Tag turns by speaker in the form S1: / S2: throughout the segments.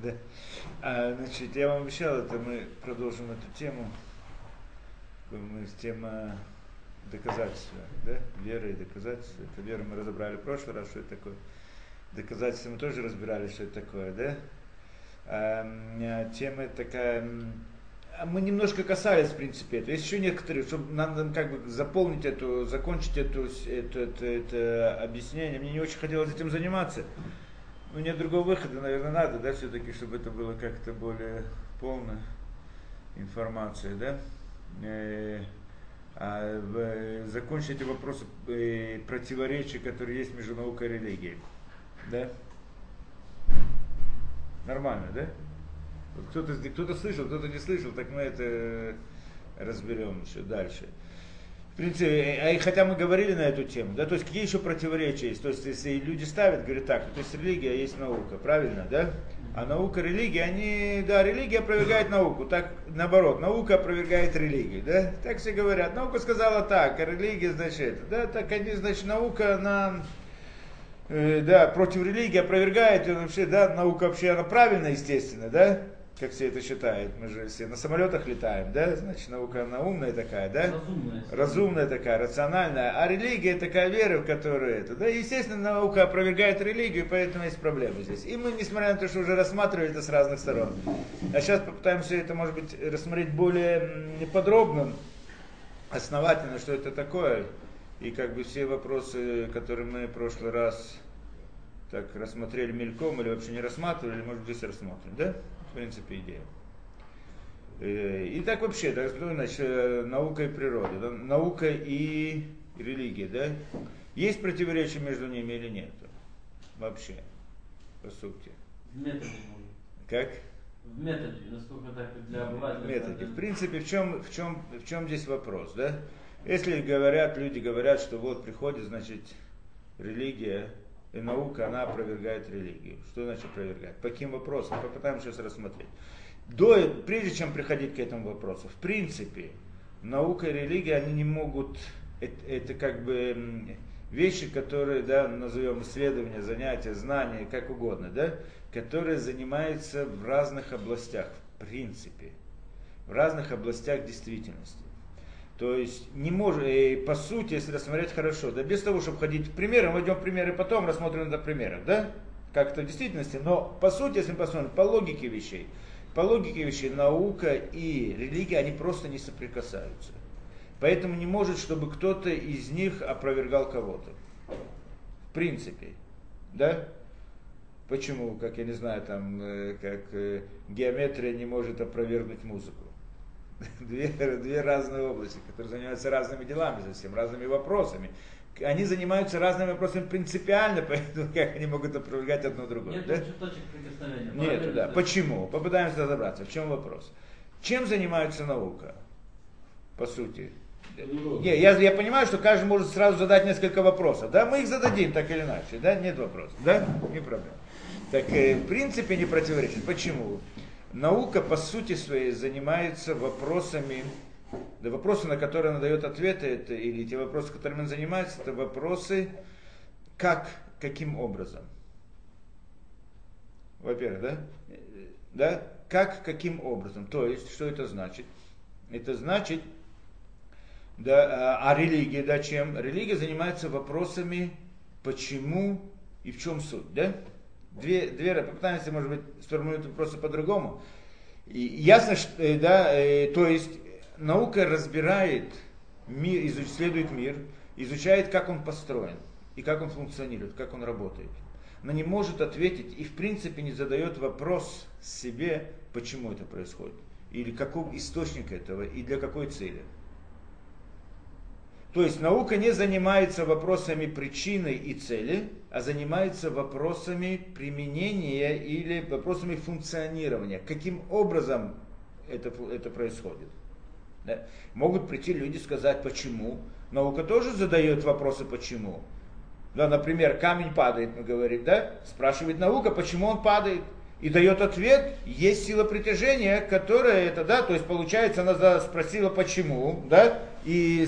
S1: Да. Значит, я вам обещал, это мы продолжим эту тему. Мы тема доказательства, да? Вера и доказательства. Это веру мы разобрали в прошлый раз, что это такое. Доказательства мы тоже разбирали, что это такое, да? Тема такая. Мы немножко касались, в принципе, этого. Есть еще некоторые, чтобы нам как бы заполнить эту, закончить это объяснение. Мне не очень хотелось этим заниматься. Ну, нет другого выхода, наверное, надо, да, все-таки, чтобы это было как-то более полная информация, да. Закончить эти вопросы противоречия, которые есть между наукой и религией. Да? Нормально, да? Кто-то слышал, кто-то не слышал, так мы это разберем еще дальше. В принципе, хотя мы говорили на эту тему, да, то есть какие еще противоречия есть, то есть если люди ставят, говорят так, то есть религия есть наука, правильно, да? А наука, религия, религия опровергает науку, так наоборот, наука опровергает религию, да? Так все говорят, наука сказала так, а религия, значит, это, да, так они, значит, наука, она, против религии опровергает, и вообще, да, наука вообще, она правильная, естественно, да? Как все это считают, мы же все на самолетах летаем, да, значит, наука она умная такая, да, разумная такая, рациональная, а религия такая вера, в которую это, да, естественно, наука опровергает религию, поэтому есть проблемы здесь. И мы, несмотря на то, что уже рассматривали это с разных сторон, а сейчас попытаемся это, может быть, рассмотреть более подробно, основательно, что это такое, и как бы все вопросы, которые мы в прошлый раз так рассмотрели мельком, или вообще не рассматривали, может быть, здесь рассмотрим, да? В принципе, идея. И так вообще, да, значит, наука и природа, да, наука и религия, да? Есть противоречия между ними или нет? Вообще, по сути.
S2: В методе.
S1: Как?
S2: В методе, насколько так для обывателя.
S1: В методе. В принципе, в чем здесь вопрос, да? Если люди говорят, что вот приходит, значит, религия, и наука, она опровергает религию. Что значит опровергает? По каким вопросам? Попытаемся сейчас рассмотреть. Прежде чем приходить к этому вопросу, в принципе, наука и религия, они не могут, это как бы вещи, которые, да, назовем исследования, занятия, знания, как угодно, да, которые занимаются в разных областях, в принципе, в разных областях действительности. То есть не может, по сути, если рассмотреть хорошо, да, без того, чтобы ходить к примерам, мы идем в примеры потом, рассмотрим на примерах, да, как это в действительности, но по сути, если мы посмотрим, по логике вещей, наука и религия, они просто не соприкасаются. Поэтому не может, чтобы кто-то из них опровергал кого-то. В принципе, да? Почему, как я не знаю, там, как геометрия не может опровергнуть музыку. Две разные области, которые занимаются разными делами, совсем разными вопросами. Они занимаются разными вопросами принципиально, поэтому как они могут опровергать одно другое.
S2: Нет,
S1: да?
S2: точек прикосновения.
S1: Нет, да. Почему? Попытаемся разобраться. В чем вопрос? Чем занимается наука? По сути. Не, я понимаю, что каждый может сразу задать несколько вопросов. Да, мы их зададим так или иначе. Да, нет вопросов. Да, не проблема. Так, в принципе, не противоречит. Почему? Наука, по сути своей, занимается вопросами, да, вопросы, на которые она дает ответы, или те вопросы, которыми она занимается, это вопросы, каким образом. Во-первых, да? Каким образом. То есть, что это значит? Это значит, да, а религия, да, чем? Религия занимается вопросами, почему и в чем суть, да? Попытаемся, может быть, сформулировать вопросы по-другому. И ясно, что, да, то есть наука разбирает мир, исследует мир, изучает, как он построен, и как он функционирует, как он работает. Но не может ответить и, в принципе, не задает вопрос себе, почему это происходит, или каков источник этого, и для какой цели. То есть наука не занимается вопросами причины и цели, а занимается вопросами применения или вопросами функционирования. Каким образом это происходит. Да? Могут прийти люди сказать, почему. Наука тоже задает вопросы, почему. Да, например, камень падает, мы говорим, да? Спрашивает наука, почему он падает. И дает ответ, есть сила притяжения, которая это, да, то есть получается, она спросила почему, да, и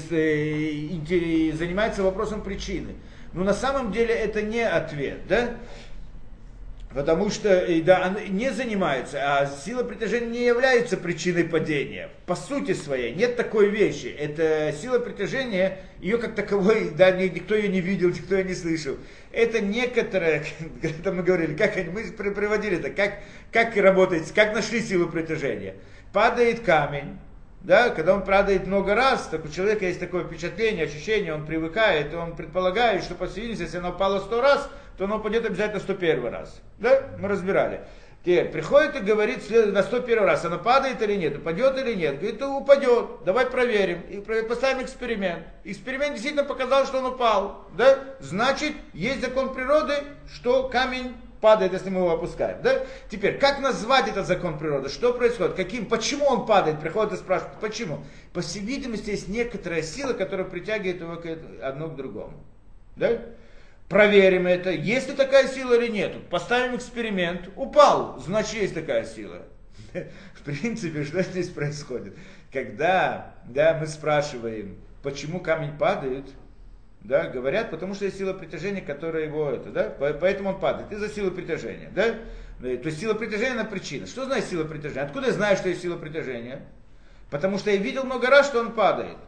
S1: занимается вопросом причины. Но на самом деле это не ответ, да. Потому что да, она не занимается, а сила притяжения не является причиной падения. По сути своей нет такой вещи. Это сила притяжения, ее как таковой, да, никто ее не видел, никто ее не слышал. Это некоторое, это мы говорили, мы приводили это, как работает, как нашли силу притяжения. Падает камень. Да, когда он падает много раз, так у человека есть такое впечатление, ощущение, он привыкает, и он предполагает, что по всей видимости, если оно упало 100 раз, то оно упадет обязательно 101 раз. Да, мы разбирали. Теперь приходит и говорит на 101 раз, оно падает или нет, упадет или нет. Говорит, упадет, давай проверим. И поставим эксперимент. Эксперимент действительно показал, что он упал. Да? Значит, есть закон природы, что камень падает, если мы его опускаем. Да? Теперь, как назвать этот закон природы? Что происходит? Почему он падает? Приходят и спрашивают, почему? По всей видимости, есть некоторая сила, которая притягивает его одно к другому. Да? Проверим это, есть ли такая сила или нет. Поставим эксперимент. Упал, значит, есть такая сила. В принципе, что здесь происходит? Когда мы спрашиваем, почему камень падает, да, говорят, потому что есть сила притяжения, которая его поэтому он падает, из-за силы притяжения. Да? То есть сила притяжения на причина. Что значит сила притяжения? Откуда я знаю, что есть сила притяжения? Потому что я видел много раз, что он падает.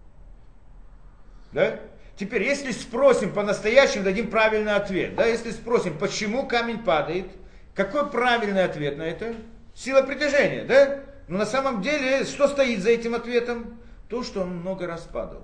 S1: Да? Теперь, если спросим по-настоящему, дадим правильный ответ. Да? Если спросим, почему камень падает, какой правильный ответ на это? Сила притяжения. Да? Но на самом деле, что стоит за этим ответом? То, что он много раз падал.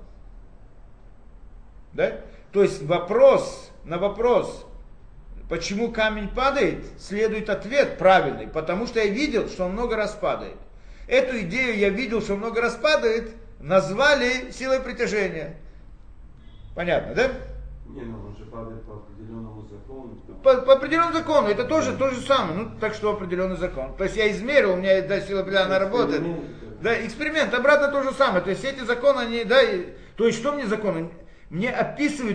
S1: Да? То есть на вопрос, почему камень падает, следует ответ правильный, потому что я видел, что он много раз падает. Эту идею я видел, что он много раз падает, назвали силой притяжения. Понятно, да?
S3: Не, ну он же падает по определенному закону.
S1: По определенному закону, это тоже то же самое. Ну, так что определенный закон. То есть я измерил, у меня сила притяжения, она работает. Да, эксперимент, обратно то же самое. То есть эти законы, они, да, то есть что мне законы? Мне описывают,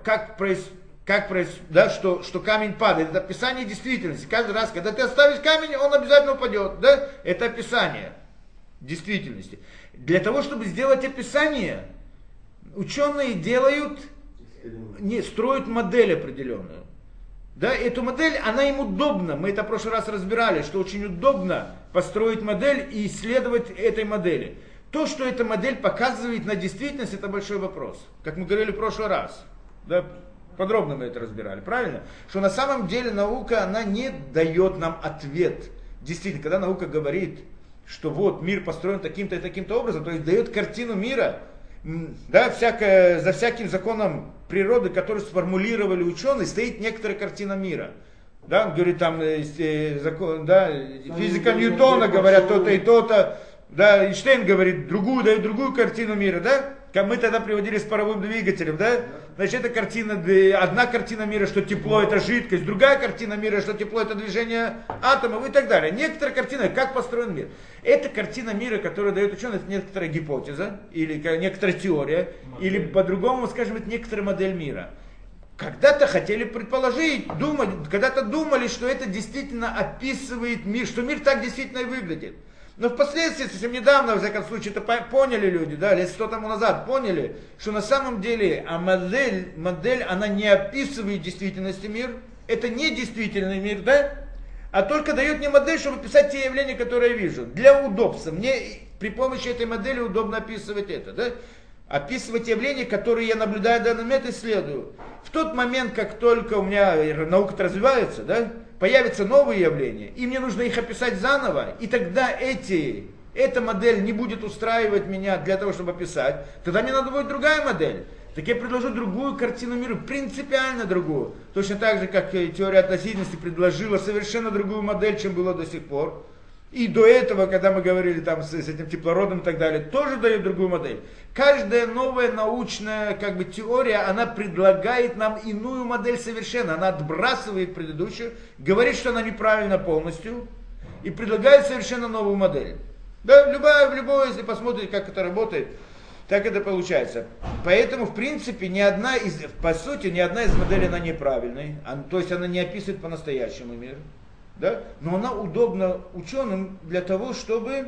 S1: что камень падает. Это описание действительности. Каждый раз, когда ты оставишь камень, он обязательно упадет. Да? Это описание действительности. Для того, чтобы сделать описание, ученые строят модель определенную. Да? Эту модель, она им удобна. Мы это в прошлый раз разбирали, что очень удобно построить модель и исследовать этой модели. То, что эта модель показывает на действительность, это большой вопрос. Как мы говорили в прошлый раз. Да, подробно мы это разбирали, правильно? Что на самом деле наука, она не дает нам ответ. Действительно, когда наука говорит, что вот мир построен таким-то и таким-то образом, то есть дает картину мира, да, за всяким законом природы, который сформулировали ученые, стоит некоторая картина мира. Да, он говорит, там закон, да, физика Ньютона говорят то-то и то-то. Да, Эйнштейн говорит, дает другую картину мира, да? Как мы тогда приводили с паровым двигателем, да? Значит, это одна картина мира, что тепло это жидкость, другая картина мира, что тепло это движение атомов и так далее. Некоторая картина, как построен мир. Эта картина мира, которую дает ученый, это некоторая гипотеза, или некоторая теория, или по-другому, скажем, это некоторая модель мира. Когда-то хотели предположить, когда-то думали, что это действительно описывает мир, что мир так действительно и выглядит. Но впоследствии, совсем недавно, во всяком случае, это поняли люди, да, лет 100 тому назад, поняли, что на самом деле модель, она не описывает действительности мир, это не действительный мир, да, а только дает мне модель, чтобы писать те явления, которые я вижу. Для удобства. Мне при помощи этой модели удобно описывать это, да, описывать явления, которые я наблюдаю в данный момент и исследую. В тот момент, как только у меня наука развивается, да, появятся новые явления, и мне нужно их описать заново, и тогда эта модель не будет устраивать меня для того, чтобы описать, тогда мне надо будет другая модель. Так я предложу другую картину мира, принципиально другую. Точно так же, как теория относительности предложила совершенно другую модель, чем было до сих пор. И до этого, когда мы говорили там с этим теплородом и так далее, тоже дает другую модель. Каждая новая научная теория, она предлагает нам иную модель совершенно. Она отбрасывает предыдущую, говорит, что она неправильна полностью, и предлагает совершенно новую модель. Да, любая, если посмотрите, как это работает, так это получается. Поэтому, в принципе, по сути, ни одна из моделей, она неправильная. То есть она не описывает по-настоящему мир. Да? Но она удобна ученым для того, чтобы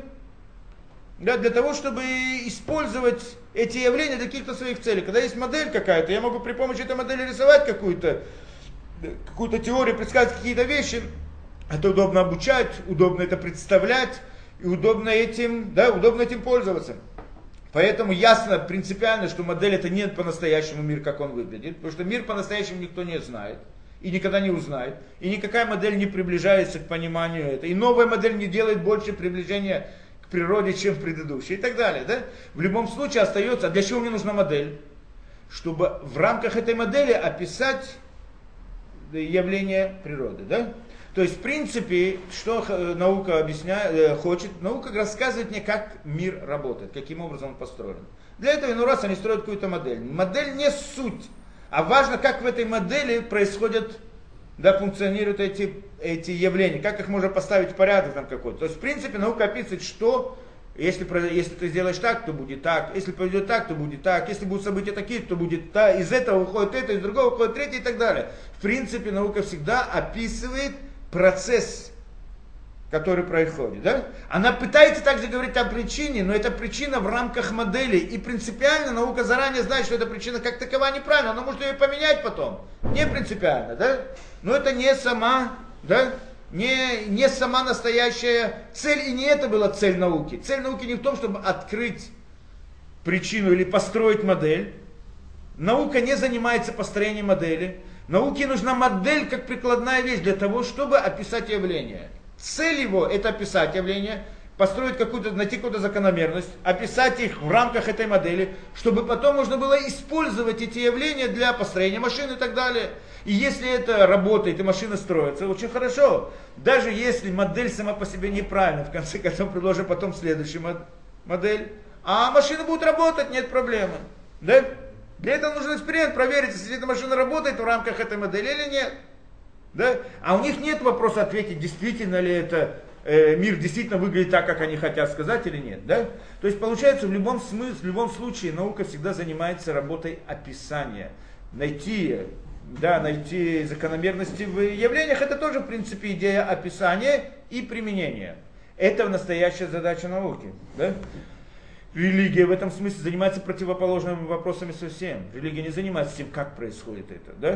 S1: использовать эти явления для каких-то своих целей. Когда есть модель какая-то, я могу при помощи этой модели рисовать какую-то какую-то теорию, предсказывать какие-то вещи, это удобно обучать, удобно это представлять, и удобно этим пользоваться. Поэтому ясно, принципиально, что модель это не по-настоящему мир, как он выглядит, потому что мир по-настоящему никто не знает, и никогда не узнает, и никакая модель не приближается к пониманию этого, и новая модель не делает больше приближения к природе, чем предыдущая, и так далее. Да? В любом случае остается, а для чего мне нужна модель? Чтобы в рамках этой модели описать явление природы. Да? То есть, в принципе, что наука хочет? Наука рассказывает мне, как мир работает, каким образом он построен. Для этого, ну раз они строят какую-то модель. Модель не суть, а важно, как в этой модели происходят, да, функционируют эти явления, как их можно поставить в порядок там какой-то. То есть, в принципе, наука описывает, что если ты сделаешь так, то будет так, если пойдет так, то будет так, если будут события такие, то будет так, из этого выходит это, из другого выходит третье и так далее. В принципе, наука всегда описывает процесс, который происходит. Да? Она пытается также говорить о причине, но эта причина в рамках модели. И принципиально наука заранее знает, что эта причина как такова неправильна. Она может ее поменять потом. Не принципиально. Да? Но это не сама, да? не сама настоящая цель. И не это была цель науки. Цель науки не в том, чтобы открыть причину или построить модель. Наука не занимается построением модели. Науке нужна модель как прикладная вещь для того, чтобы описать явление. Цель его это описать явление, построить найти какую-то закономерность, описать их в рамках этой модели, чтобы потом можно было использовать эти явления для построения машин и так далее. И если это работает и машина строится, очень хорошо. Даже если модель сама по себе неправильна, в конце концов предложим потом следующую модель, а машина будет работать, нет проблемы. Да? Для этого нужен эксперимент, проверить, если эта машина работает в рамках этой модели или нет. Да? А у них нет вопроса ответить, действительно ли это мир действительно выглядит так, как они хотят сказать или нет. Да? То есть получается, в любом случае наука всегда занимается работой описания. Найти закономерности в явлениях, это тоже в принципе идея описания и применения. Это настоящая задача науки. Да? Религия в этом смысле занимается противоположными вопросами совсем. Религия не занимается тем, как происходит это. Да?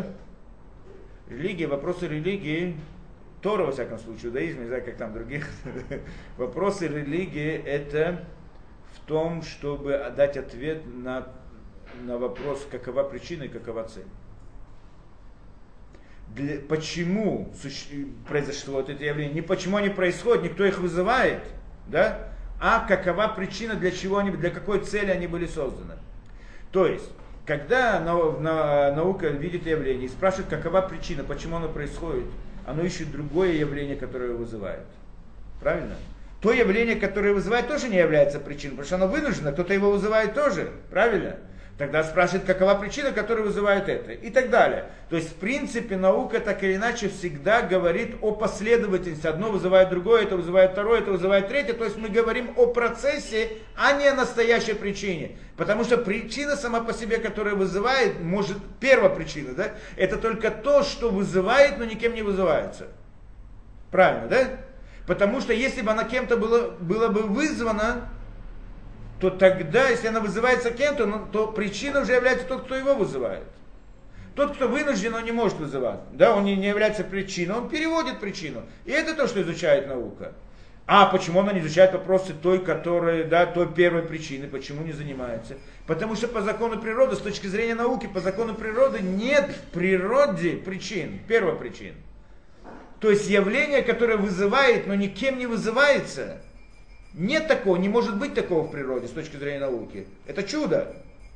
S1: Вопросы религии, Тора, во всяком случае, иудаизм, не знаю, как там других, вопросы религии это в том, чтобы дать ответ на вопрос, какова причина и какова цель. Почему произошло это явление, не почему они происходят, никто их вызывает, да? А какова причина, для какой цели они были созданы. То есть, когда наука видит явление и спрашивает, какова причина, почему оно происходит, оно ищет другое явление, которое его вызывает. Правильно? То явление, которое вызывает, тоже не является причиной, потому что оно вынуждено, кто-то его вызывает тоже. Правильно? Тогда спрашивает, какова причина, которая вызывает это, и так далее. То есть, в принципе, наука так или иначе всегда говорит о последовательности. Одно вызывает другое, это вызывает второе, это вызывает третье. То есть, мы говорим о процессе, а не о настоящей причине. Потому что причина сама по себе, которая вызывает, первая причина, да, это только то, что вызывает, но никем не вызывается. Правильно, да? Потому что если бы она кем-то было бы вызвана, то тогда, если она вызывается кем-то, то причина уже является тот, кто его вызывает. Тот, кто вынужден, он не может вызывать. Да, он не является причиной, он переводит причину. И это то, что изучает наука. А почему она не изучает вопросы той первой причины, почему не занимается? Потому что по закону природы, с точки зрения науки, по закону природы нет в природе причин, первопричин. То есть явление, которое вызывает, но никем не вызывается. Нет такого, не может быть такого в природе с точки зрения науки. Это чудо.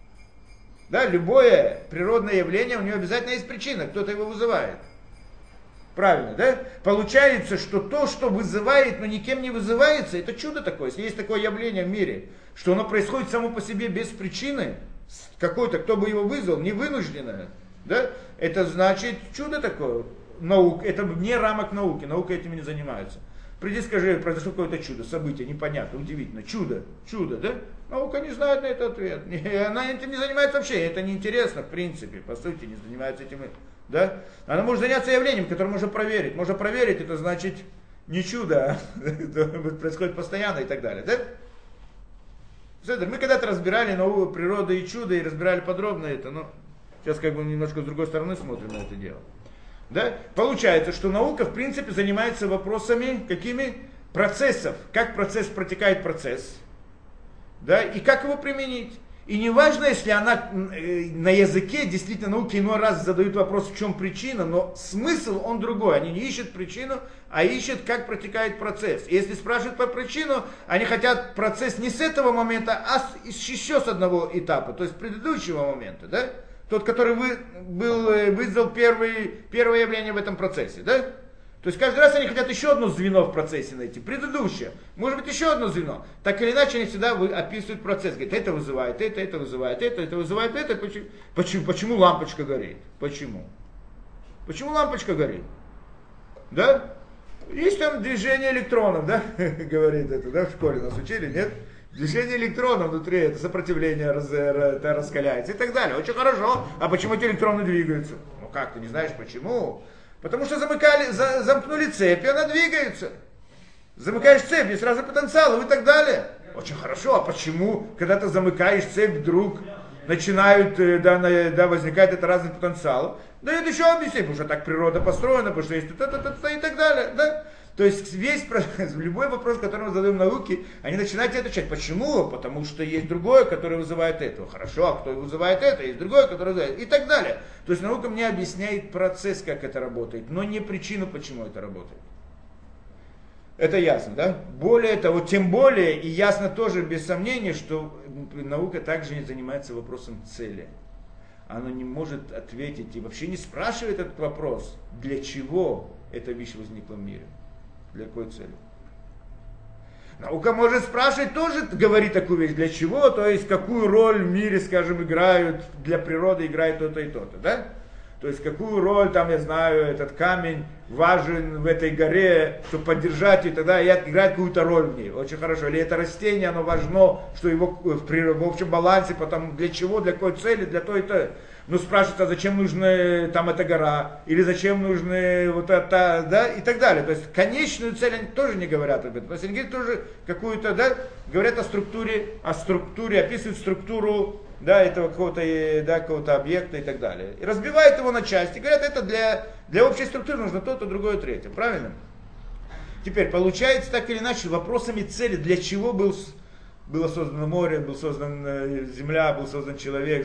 S1: Да, любое природное явление, у него обязательно есть причина, кто-то его вызывает. Правильно, да? Получается, что то, что вызывает, но никем не вызывается, это чудо такое. Если есть такое явление в мире, что оно происходит само по себе без причины, какой-то, кто бы его вызвал, невынужденное, да? Это значит чудо такое. Наука, это вне рамок науки, наука этим не занимается. Приди, скажи, произошло какое-то чудо, событие, непонятно, удивительно, чудо, да? Наука не знает на это ответ, она этим не занимается вообще, это неинтересно в принципе, по сути, не занимается этим, да? Она может заняться явлением, которое можно проверить, это значит не чудо, это происходит постоянно и так далее, да? Мы когда-то разбирали новую природу и чудо, и разбирали подробно это, но сейчас как бы немножко с другой стороны смотрим на это дело. Да? Получается, что наука в принципе занимается вопросами какими? Процессов. Как процесс протекает процесс. Да? И как его применить. И не важно, если она на языке, действительно, науки иной раз задают вопрос, в чем причина, но смысл он другой. Они не ищут причину, а ищут, как протекает процесс. И если спрашивают по причину, они хотят процесс не с этого момента, а еще с одного этапа, то есть предыдущего момента. Да? Тот, который вызвал первое явление в этом процессе. Да? То есть каждый раз они хотят еще одно звено в процессе найти, предыдущее. Может быть еще одно звено. Так или иначе они всегда описывают процесс. Говорят, это вызывает это вызывает это вызывает это. Почему лампочка горит? Почему? Почему лампочка горит? Да? Есть там движение электронов, да? Говорит это, да? В школе нас учили, нет? Движение электронов внутри, это сопротивление это раскаляется и так далее. Очень хорошо. А почему эти электроны двигаются? Ну как, ты не знаешь почему? Потому что замкнули цепь, и она двигается. Замыкаешь цепь, есть разный потенциал и так далее. Очень хорошо, а почему, когда ты замыкаешь цепь, вдруг начинают, возникает это разный потенциал? Да это еще объяснить, потому что так природа построена, потому что есть и так далее. Да? То есть любой вопрос, который мы задаем науке, они начинают отвечать. Почему? Потому что есть другое, которое вызывает этого. Хорошо, а кто вызывает это? Есть другое, которое вызывает. И так далее. То есть наука мне объясняет процесс, как это работает, но не причину, почему это работает. Это ясно, да? Более того, тем более, и ясно тоже, без сомнения, что наука также не занимается вопросом цели. Она не может ответить и вообще не спрашивает этот вопрос, для чего эта вещь возникла в мире. Для какой цели? Наука может спрашивать, тоже говорит такую вещь, для чего, то есть какую роль в мире, скажем, играют, для природы играет то-то и то-то, да? То есть какую роль, там, я знаю, этот камень важен в этой горе, чтобы поддержать ее, тогда играет какую-то роль в ней. Очень хорошо. Или это растение, оно важно, что его в общем балансе, потом для чего, для какой цели, для то и то. Ну, спрашивается, зачем нужна там эта гора, или зачем нужны вот это, да, и так далее. То есть конечную цель они тоже не говорят об этом. То есть они говорят тоже какую-то, да, говорят о структуре, описывают структуру, да, этого какого-то объекта и так далее. И разбивают его на части. Говорят, это для общей структуры нужно то-то, другое, третье. Правильно? Теперь, получается, так или иначе, вопросами цели, для чего было создано море, была создана земля, был создан человек,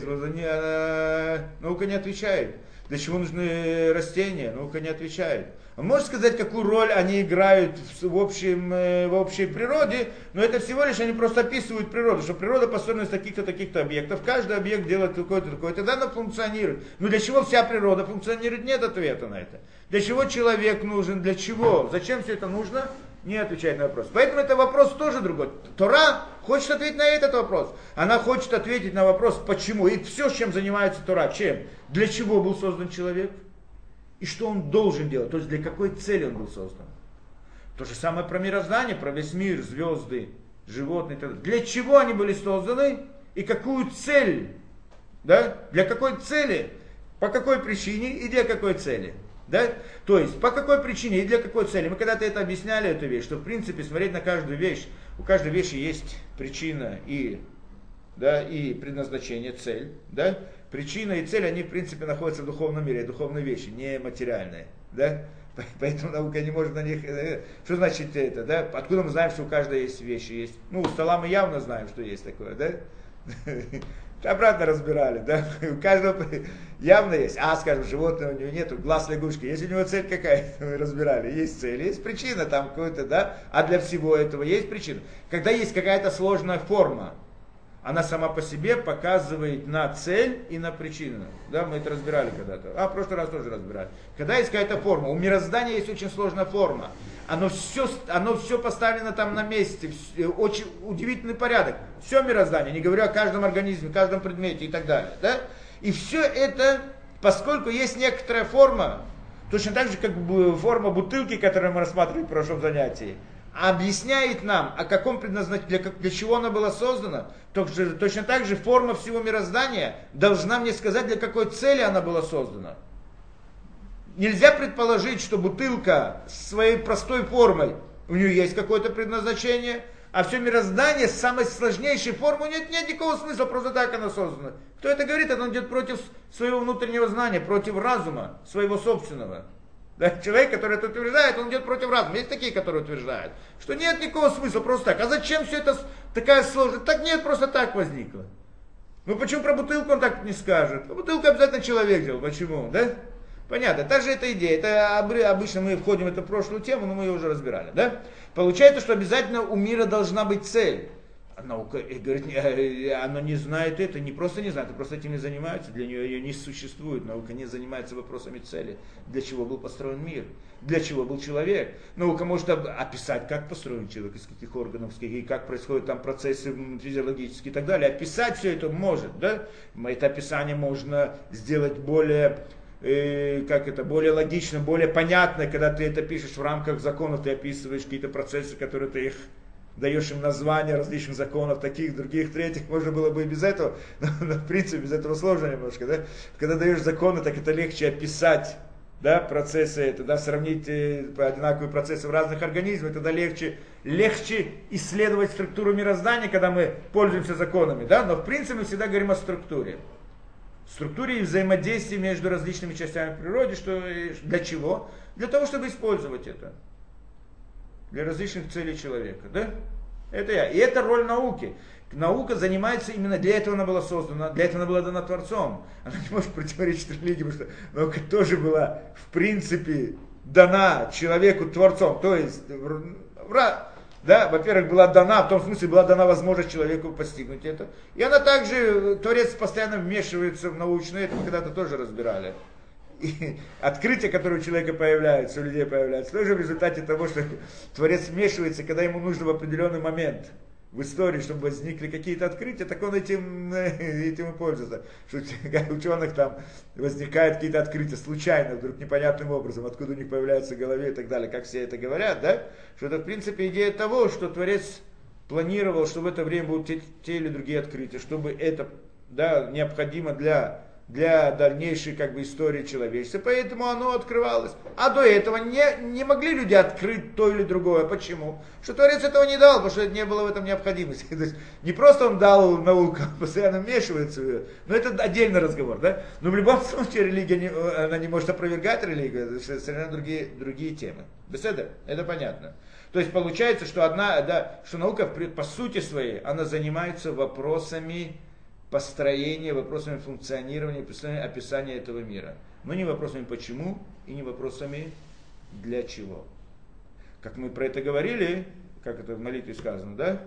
S1: наука не отвечает. Для чего нужны растения, наука не отвечает. Он может сказать, какую роль они играют в общей природе, но это всего лишь они просто описывают природу, что природа построена из таких-то объектов, каждый объект делает какой-то такой, тогда она функционирует. Но для чего вся природа функционирует, нет ответа на это. Для чего человек нужен, для чего, зачем все это нужно, не отвечает на вопрос. Поэтому это вопрос тоже другой. Тора хочет ответить на этот вопрос. Она хочет ответить на вопрос, почему. И все, чем занимается Тора, чем? Для чего был создан человек? И что он должен делать? То есть для какой цели он был создан? То же самое про мироздание, про весь мир, звезды, животные. Для чего они были созданы? И какую цель? Да? Для какой цели? По какой причине и для какой цели? Да? То есть, по какой причине и для какой цели? Мы когда-то это объясняли, эту вещь, что в принципе смотреть на каждую вещь, у каждой вещи есть причина и предназначение, цель. Да? Причина и цель, они в принципе находятся в духовном мире, духовные вещи, не материальные. Да? Поэтому наука не может на них... Что значит это? Да? Откуда мы знаем, что у каждой есть вещи? Есть? Ну, у стола мы явно знаем, что есть такое. Да? Обратно разбирали, да, у каждого явно есть, скажем, животного у него нету, глаз лягушки, есть у него цель какая-то, мы разбирали, есть цель, есть причина там какой-то, да, а для всего этого есть причина. Когда есть какая-то сложная форма, она сама по себе показывает на цель и на причину, да, мы это разбирали когда-то, в прошлый раз тоже разбирали. Когда есть какая-то форма, у мироздания есть очень сложная форма, оно все поставлено там на месте, очень удивительный порядок. Все мироздание, не говорю о каждом организме, каждом предмете и так далее. Да? И все это, поскольку есть некоторая форма, точно так же, как форма бутылки, которую мы рассматривали в прошлом занятии, объясняет нам, о каком предназначении, для чего она была создана, точно так же форма всего мироздания должна мне сказать, для какой цели она была создана. Нельзя предположить, что бутылка с своей простой формой, у нее есть какое-то предназначение, а все мироздание с самой сложнейшей формой нет никакого смысла, просто так оно создано. Кто это говорит, оно идет против своего внутреннего знания, против разума, своего собственного. Да? Человек, который это утверждает, он идет против разума. Есть такие, которые утверждают, что нет никакого смысла, просто так. А зачем все это такая сложность? Так нет, просто так возникло. Ну почему про бутылку он так не скажет? Бутылку обязательно человек делал. Почему? Да? Понятно. Та же эта идея. Это обычно мы входим в эту прошлую тему, но мы ее уже разбирали. Да? Получается, что обязательно у мира должна быть цель. А наука говорит, она не знает это, не просто не знает, а просто этим не занимается, для нее ее не существует. Наука не занимается вопросами цели. Для чего был построен мир? Для чего был человек? Наука может описать, как построен человек, из каких органов, и как происходят там процессы физиологические и так далее. Описать все это может, да? Это описание можно сделать более более логично, более понятно, когда ты это пишешь в рамках законов, ты описываешь какие-то процессы, которые ты их даешь им названия различных законов, таких, других, третьих, можно было бы и без этого, но в принципе без этого сложно немножко, да? Когда даешь законы, так это легче описать, да, процессы, тогда сравнить одинаковые процессы в разных организмах, тогда легче исследовать структуру мироздания, когда мы пользуемся законами, да? Но в принципе мы всегда говорим о структуре и взаимодействии между различными частями природы, что, для чего? Для того, чтобы использовать это. Для различных целей человека, да? Это я. И это роль науки. Наука занимается именно для этого, она была создана, для этого она была дана Творцом. Она не может противоречить религии, потому что наука тоже была, в принципе, дана человеку Творцом. То есть, да, во-первых, была дана, в том смысле, была дана возможность человеку постигнуть это. И она также, Творец постоянно вмешивается в научное, это мы когда-то тоже разбирали. И открытия, которые у человека появляются, у людей появляются, тоже в результате того, что Творец вмешивается, когда ему нужно в определенный момент в истории, чтобы возникли какие-то открытия, так он этим и пользуется. Что у ученых там возникают какие-то открытия случайно, вдруг непонятным образом, откуда у них появляются в голове и так далее, как все это говорят, да? Что это в принципе идея того, что Творец планировал, что в это время будут те или другие открытия, чтобы это, да, необходимо для дальнейшей истории человечества, поэтому оно открывалось. А до этого не могли люди открыть то или другое. Почему? Что Творец этого не дал, потому что не было в этом необходимости. То есть не просто он дал науку, он постоянно вмешивается в ее, но это отдельный разговор, да? Но в любом случае религия, она не может опровергать религию, это совершенно другие темы. Это понятно. То есть получается, что что наука по сути своей, она занимается вопросами построения, вопросами функционирования, описания этого мира. Но не вопросами почему и не вопросами для чего. Как мы про это говорили, как это в молитве сказано, да?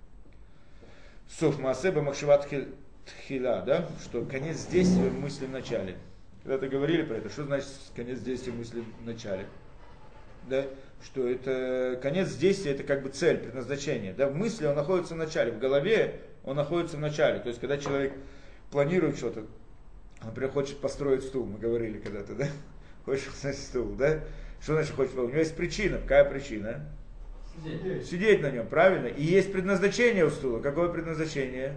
S1: Соф Маасеба Махшиват Тхила, да? Что конец действия мысли в начале. Когда-то говорили про это, что значит конец действия мысли в начале? Да? Что это конец действия, это цель, предназначение. Да? В мысли он находится в начале, в голове он находится в начале. То есть, когда человек планирует что-то, например, хочет построить стул, мы говорили когда-то, да? Хочет построить стул, да? Что значит хочет построить? У него есть причина. Какая причина? Сидеть на нем, правильно? И есть предназначение у стула. Какое предназначение?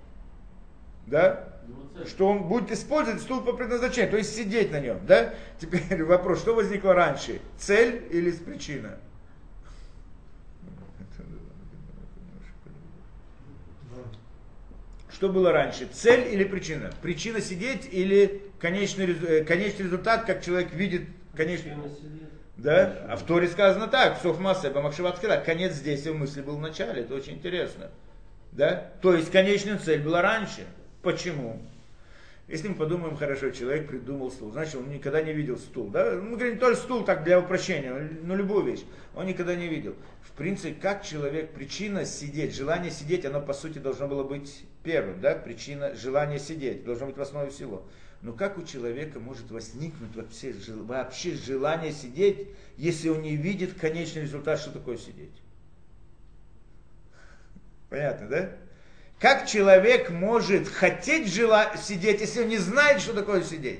S1: Да? Что он будет использовать стул по предназначению, то есть сидеть на нем, да? Теперь вопрос, что возникло раньше? Цель или причина? Что было раньше? Цель или причина? Причина сидеть или конечный результат, как человек видит конечный... Да? А в Торе сказано так, Соф Маасеба Махшиват Тхила, конец действия мысли был в начале, это очень интересно. Да? То есть конечная цель была раньше. Почему? Если мы подумаем, хорошо, человек придумал стул, значит он никогда не видел стул. Да? Мы говорим не только стул, так для упрощения, но любую вещь. Он никогда не видел. В принципе, как человек, причина сидеть, желание сидеть, оно по сути должно было быть первым. Да? Причина, желание сидеть, должно быть в основе всего. Но как у человека может возникнуть вообще желание сидеть, если он не видит конечный результат, что такое сидеть? Понятно, да? Как человек может хотеть сидеть, если он не знает, что такое сидеть?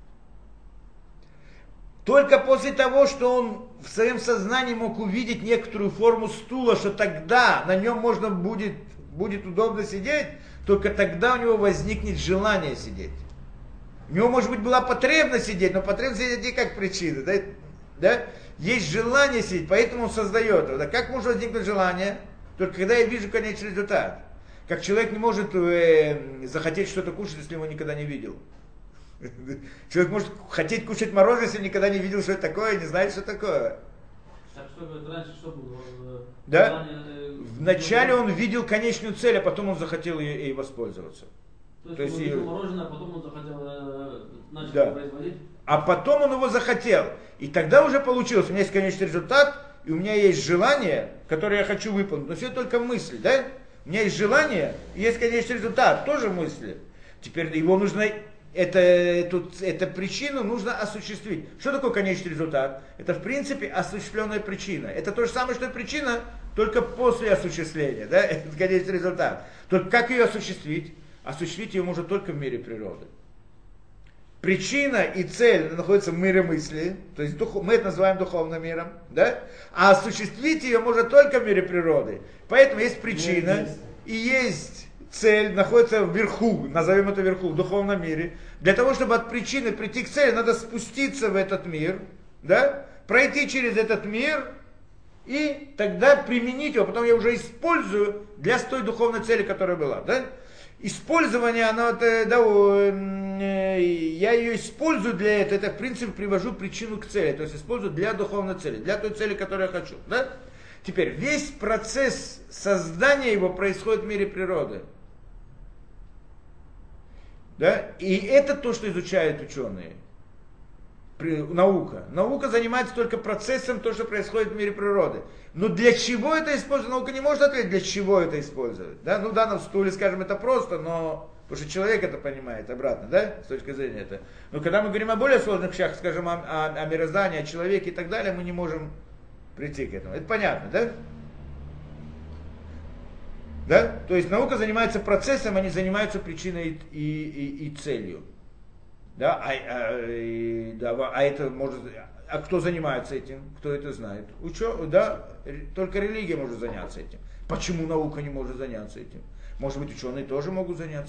S1: Только после того, что он в своем сознании мог увидеть некоторую форму стула, что тогда на нем можно будет удобно сидеть, только тогда у него возникнет желание сидеть. У него, может быть, была потребность сидеть, но потребность сидеть не как причина. Да? Есть желание сидеть, поэтому он создает. Да? Как может возникнуть желание? Только когда я вижу конечный результат. Как человек не может захотеть что-то кушать, если его никогда не видел. Человек может хотеть кушать мороженое, если никогда не видел, что это такое, не знает, что такое.
S2: Так что говорит, раньше что было?
S1: Да? Вначале он видел конечную цель, а потом он захотел ей воспользоваться.
S2: То есть он видел мороженое, а потом он захотел, начал
S1: Да.
S2: производить?
S1: А потом он его захотел. И тогда уже получилось, у меня есть конечный результат, и у меня есть желание, которое я хочу выполнить. Но все только мысли, да? У меня есть желание, и есть конечный результат, тоже мысли. Теперь его нужно, эту причину нужно осуществить. Что такое конечный результат? Это в принципе осуществленная причина. Это то же самое, что и причина, только после осуществления. Да? Это конечный результат. Только как ее осуществить? Осуществить ее можно только в мире природы. Причина и цель находятся в мире мысли, то есть мы это называем духовным миром, да? А осуществить ее можно только в мире природы. Поэтому есть причина и есть цель, находится вверху, назовем это вверху, в духовном мире. Для того, чтобы от причины прийти к цели, надо спуститься в этот мир, да? Пройти через этот мир и тогда применить его. Потом я уже использую для той духовной цели, которая была, да? Использование, оно, я ее использую для этого, это в принципе привожу причину к цели, то есть использую для духовной цели, для той цели, которую я хочу. Да? Теперь, весь процесс создания его происходит в мире природы. Да? И это то, что изучают ученые. Наука. Наука занимается только процессом, то, что происходит в мире природы. Но для чего это используется? Наука не может ответить, для чего это использовать. Да? Ну, в данном стуле, скажем, это просто, но потому что человек это понимает обратно, да, с точки зрения этого. Но когда мы говорим о более сложных вещах, скажем, о мироздании, о человеке и так далее, мы не можем прийти к этому. Это понятно, да? Да? То есть наука занимается процессом, а не занимается причиной и целью. Да? Это может... А кто занимается этим? Кто это знает? Да? Только религия может заняться этим. Почему наука не может заняться этим? Может быть, ученые тоже могут заняться.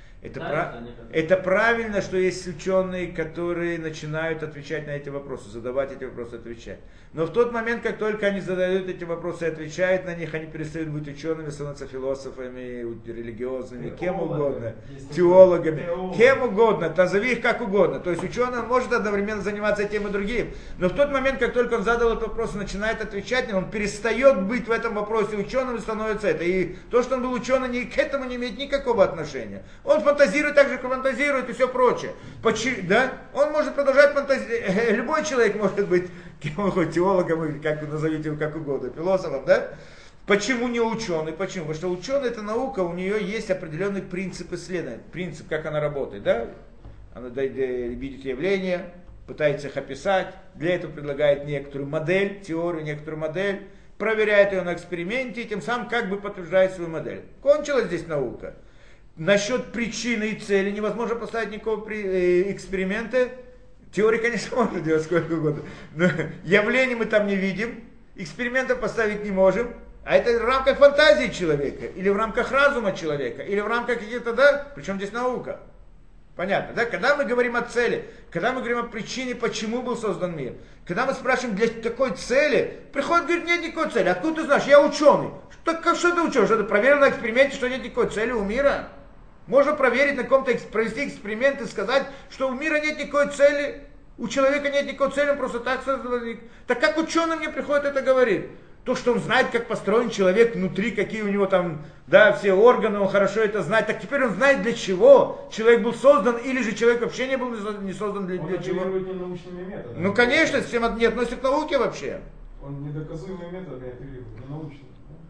S1: Это правильно, что есть ученые, которые начинают отвечать на эти вопросы, задавать эти вопросы, отвечать. Но в тот момент, как только они задают эти вопросы и отвечают на них, они перестают быть учеными, становятся философами, религиозными, кем угодно, теологами, кем угодно, назови их как угодно. То есть ученый может одновременно заниматься тем и другим. Но в тот момент, как только он задал этот вопрос и начинает отвечать, он перестает быть в этом вопросе ученым и становится это. И то, что он был ученым, к этому не имеет никакого отношения. Он фантазирует так же, как фантазирует и все прочее. Да? Он может продолжать фантазировать. Любой человек может быть кем он хоть, теологом или как вы назовите его как угодно, философом, да? Почему не ученый? Почему? Потому что ученый это наука, у нее есть определенный принцип исследования, принцип, как она работает, да? Она видит явления, пытается их описать, для этого предлагает некоторую модель, теорию, некоторую модель, проверяет ее на эксперименте и тем самым как бы подтверждает свою модель. Кончилась здесь наука. Насчет причины и цели невозможно поставить никакого эксперимента. Теория, конечно, можно делать сколько угодно, но явлений мы там не видим, экспериментов поставить не можем, а это в рамках фантазии человека, или в рамках разума человека, или в рамках каких-то, да, причем здесь наука. Понятно, да? Когда мы говорим о цели, когда мы говорим о причине, почему был создан мир, когда мы спрашиваем, для какой цели, приходит, говорит, нет никакой цели. Откуда ты знаешь? Я ученый. Что ты ученый? Что ты проверил на эксперименте, что нет никакой цели у мира? Можно проверить на каком-то, провести эксперимент и сказать, что у мира нет никакой цели, у человека нет никакой цели, он просто так создан. Так как ученый мне приходит это говорит? То, что он знает, как построен человек внутри, какие у него там, да, все органы, он хорошо это знает. Так теперь он знает, для чего человек был создан, или же человек вообще не был не создан для чего.
S3: Он оперирует не научными методами.
S1: Ну, конечно, с тем не относится к науке вообще.
S3: Он недоказуемые методы оперирует, не научные.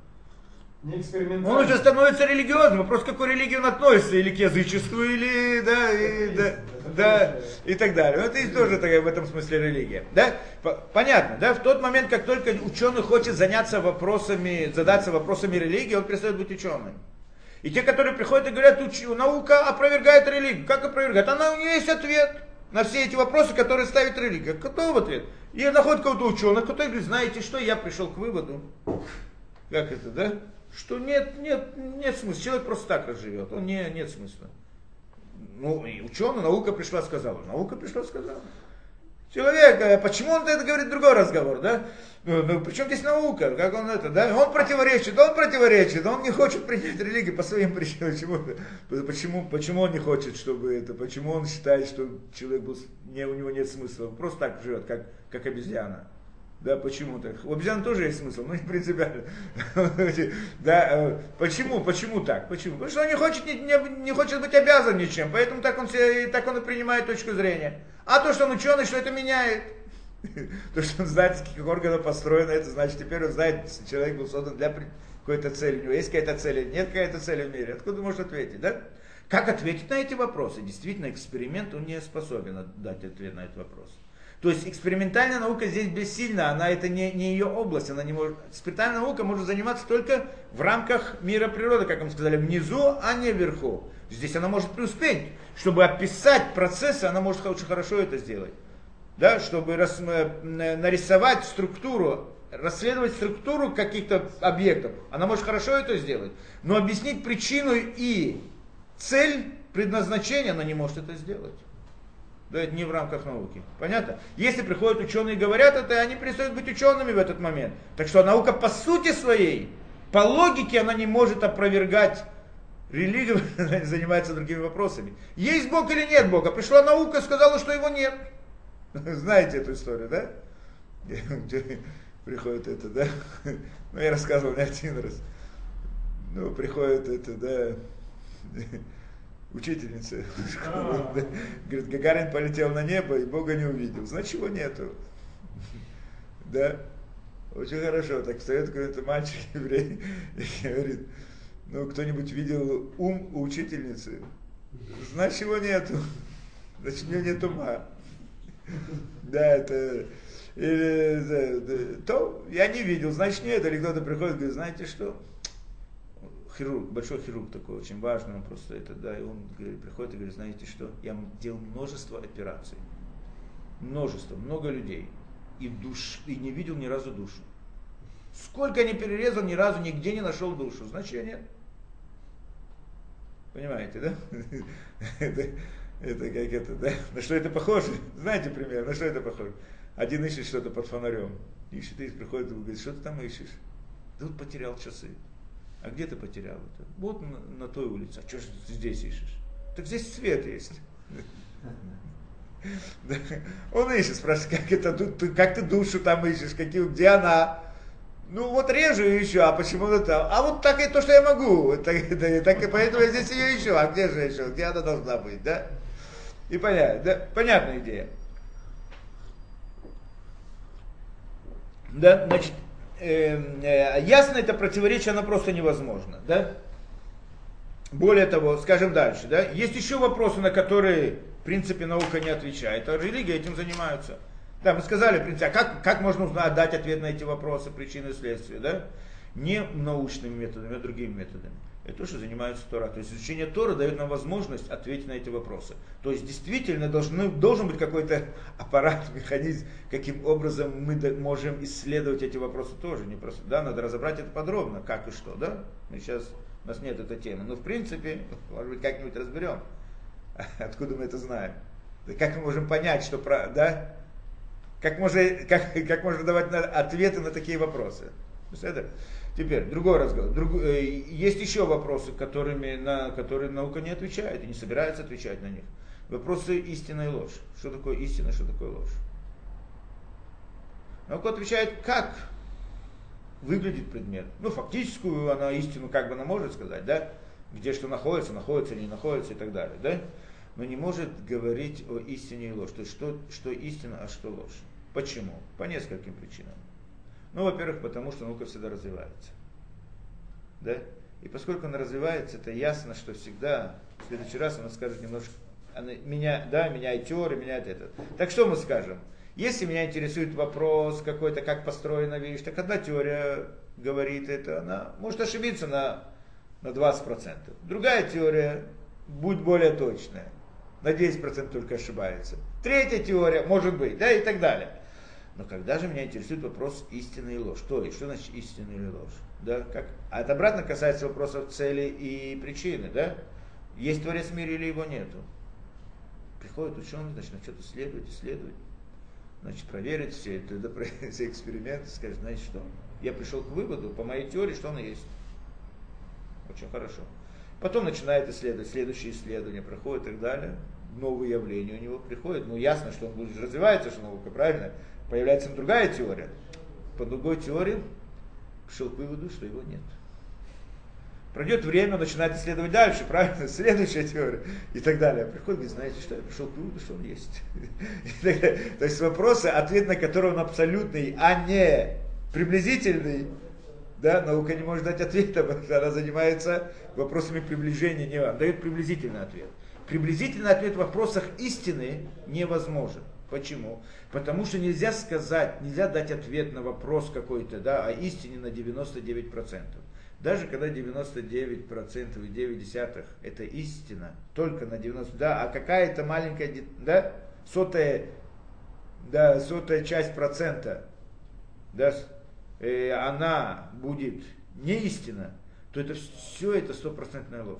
S3: Не экспериментальный.
S1: Он уже становится религиозным. Вопрос, к какой религии он относится, или к язычеству, или и так далее. Это и тоже такая в этом смысле религия. Да? Понятно, да? В тот момент, как только ученый хочет задаться вопросами религии, он перестает быть ученым. И те, которые приходят и говорят, наука опровергает религию. Как опровергает? У нее есть ответ на все эти вопросы, которые ставит религия. Какой ответ? И находит кого-то ученого, который говорит, знаете что, я пришел к выводу. Как это, да? Что нет смысла, человек просто так разживет, нет смысла. Ну, и ученый, наука пришла, сказала. Человек, почему он это говорит, другой разговор, да? Ну, причем здесь наука, как он это, да? Он противоречит, он не хочет принять религию по своим причинам. Почему он не хочет, чтобы это, почему он считает, что человек был, у него нет смысла, он просто так живет, как обезьяна. Да, почему так? У обезьян тоже есть смысл, но не принципиально. Да, почему так? Почему? Потому что он не хочет быть обязан ничем, поэтому так он и принимает точку зрения. А то, что он ученый, что это меняет? То, что он знает, с каких органов построено, это значит, теперь он знает, что человек был создан для какой-то цели. У него есть какая-то цель или нет какая-то цель в мире. Откуда он может ответить, да? Как ответить на эти вопросы? Действительно, эксперимент, он не способен дать ответ на этот вопрос. То есть экспериментальная наука здесь бессильна, она это не ее область, она не может. Экспериментальная наука может заниматься только в рамках мира природы, как мы сказали, внизу, а не вверху. Здесь она может преуспеть. Чтобы описать процессы, она может очень хорошо это сделать. Да, чтобы нарисовать структуру, расследовать структуру каких-то объектов, она может хорошо это сделать. Но объяснить причину и цель предназначения она не может это сделать. Да, это не в рамках науки. Понятно? Если приходят ученые и говорят это, они перестают быть учеными в этот момент. Так что наука по сути своей, по логике, она не может опровергать религию, она занимается другими вопросами. Есть Бог или нет Бога? Пришла наука, сказала, что его нет. Знаете эту историю, да? Где приходит это, да? Ну, я рассказывал не один раз. Ну, приходит это, да, учительница. Говорит, Гагарин полетел на небо и Бога не увидел. Значит, его нету. Да? Очень хорошо. Так встает какой-то мальчик еврей и говорит, ну, кто-нибудь видел ум у учительницы? Значит, его нету. Значит, у нее нет ума. Да, это... Или, то я не видел, значит, нет. Или кто-то приходит и говорит, знаете что? Хирург, большой хирург такой, очень важный, он просто это, да, и он приходит и говорит, знаете что? Я делал множество операций. Множество, много людей. И не видел ни разу душу. Сколько не перерезал, ни разу нигде не нашел душу. Значит, я нет. Понимаете, да? Это как это, да? На что это похоже? Знаете пример, на что это похоже? Один ищет что-то под фонарем. Ищет, и приходит и говорит, что ты там ищешь? Тут потерял часы. А где ты потерял это? Вот на той улице. А что же ты здесь ищешь? Так здесь свет есть. Он ищет, спрашивает, как ты душу там ищешь, где она? Ну вот режу и ищу, а почему это? А вот так и то, что я могу. Так и поэтому я здесь ее ищу. А где же еще? Где она должна быть, да? И понятно, да? Понятная идея. Да, значит, ясно это противоречие, оно просто невозможно, да? Более того, скажем дальше, да? Есть еще вопросы, на которые, в принципе, наука не отвечает, а религия этим занимается. Да, мы сказали, в принципе, а как можно дать ответ на эти вопросы, причины и следствия, да? Не научными методами, а другими методами. Это то, что занимается Тора. То есть изучение Торы дает нам возможность ответить на эти вопросы. То есть действительно должен быть какой-то аппарат, механизм, каким образом мы можем исследовать эти вопросы тоже. Не просто, да, надо разобрать это подробно, как и что, да? У нас нет этой темы. Но в принципе, может быть, как-нибудь разберем. Откуда мы это знаем? Да как мы можем понять, что, да? Как можно давать ответы на такие вопросы? Теперь, другой разговор. Есть еще вопросы, на которые наука не отвечает и не собирается отвечать на них. Вопросы истины и ложь. Что такое истина, что такое ложь? Наука отвечает, как выглядит предмет. Ну, фактическую истину она может сказать, да? Где что находится или не находится и так далее, да? Но не может говорить о истине и ложь. То есть, что истина, а что ложь. Почему? По нескольким причинам. Ну, во-первых, потому что наука всегда развивается. Да? И поскольку она развивается, это ясно, что всегда, в следующий раз она скажет немножко, меняет теорию, меняет это. Так что мы скажем? Если меня интересует вопрос какой-то, как построена вещь, так одна теория говорит это, она может ошибиться на 20%. Другая теория будет более точная, на 10% только ошибается. Третья теория может быть, да, и так далее. Но когда же меня интересует вопрос истины и ложь? Что значит истина или ложь? Да, как? А это обратно касается вопросов цели и причины. Да? Есть Творец в мире или его нету? Приходит ученый, значит, что-то исследовать. значит, проверит все это, да, все эксперименты, скажет, значит, что? Я пришел к выводу, по моей теории, что он есть. Очень хорошо. Потом начинает исследовать, следующие исследования проходят и так далее. Новые явления у него приходят. Ну, ясно, что он будет развиваться, что наука, правильно? Появляется другая теория. По другой теории пришел к выводу, что его нет. Пройдет время, он начинает исследовать дальше, правильно? Следующая теория и так далее. Приходит, говорит, знаете что, я пришел к выводу, что он есть. То есть вопросы, ответ на которые он абсолютный, а не приблизительный. Да, наука не может дать ответа, потому что она занимается вопросами приближения, не дает приблизительный ответ. Приблизительный ответ в вопросах истины невозможен. Почему? Потому что нельзя сказать, нельзя дать ответ на вопрос какой-то, да, о истине на 99%. Даже когда 99% и 9 это истина, только на 90%, да, а какая-то маленькая, да, сотая часть процента, да, она будет не истина, то это все это 100% ложь.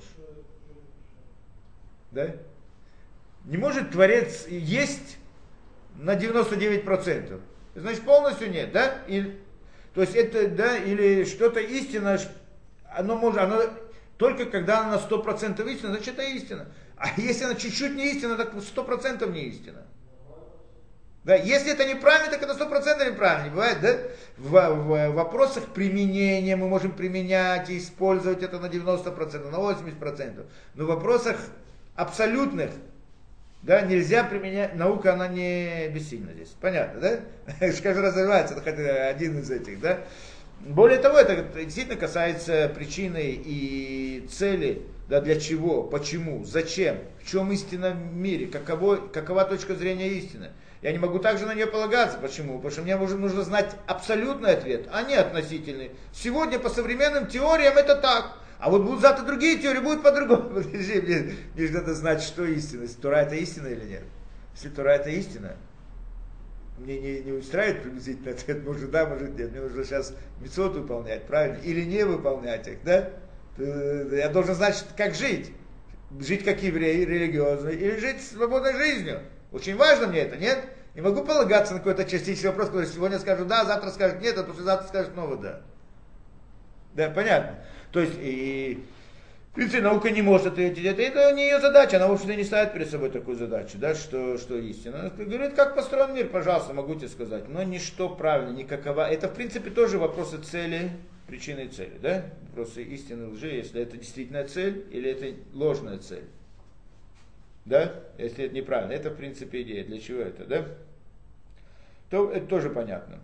S1: Да? Не может Творец есть на 99%. Значит, полностью нет, да? То есть это, да, или что-то истина, оно только когда она на 100% истина, значит это истина. А если она чуть-чуть не истина, так 100% не истина. Да, если это неправильно, так это 100% неправильно, бывает, да? В вопросах применения мы можем применять и использовать это на 90%, на 80%. Но в вопросах абсолютных, да, нельзя применять, наука, она не бессильна здесь. Понятно, да? Как развивается, это хотя один из этих, да? Более того, это действительно касается причины и цели, да, для чего, почему, зачем, в чем истина в мире, какова точка зрения истины. Я не могу также на нее полагаться. Почему? Потому что мне нужно знать абсолютный ответ, а не относительный. Сегодня по современным теориям это так. А вот будут завтра другие теории, будут по-другому. Подожди, мне же надо знать, что истина. Если Тора это истина или нет. Если Тора это истина, мне не устраивает приблизительный ответ, может да, может нет. Мне нужно сейчас мицвот выполнять, правильно? Или не выполнять их, да? Я должен знать, как жить. Жить как еврей, религиозный, или жить свободной жизнью. Очень важно мне это, нет? Не могу полагаться на какой-то частичный вопрос, который сегодня скажут да, завтра скажут нет, а послезавтра скажут снова да. Да, понятно. То есть, в принципе, наука не может ответить. Это не ее задача, она, в общем-то, не ставит перед собой такую задачу, да, что истина. Она говорит, как построен мир, пожалуйста, могу тебе сказать. Но ничто правильно, никакова. Это, в принципе, тоже вопросы цели, причины и цели, да? Вопросы истины, лжи, если это действительная цель или это ложная цель. Да? Если это неправильно. Это, в принципе, идея. Для чего это, да? То это тоже понятно.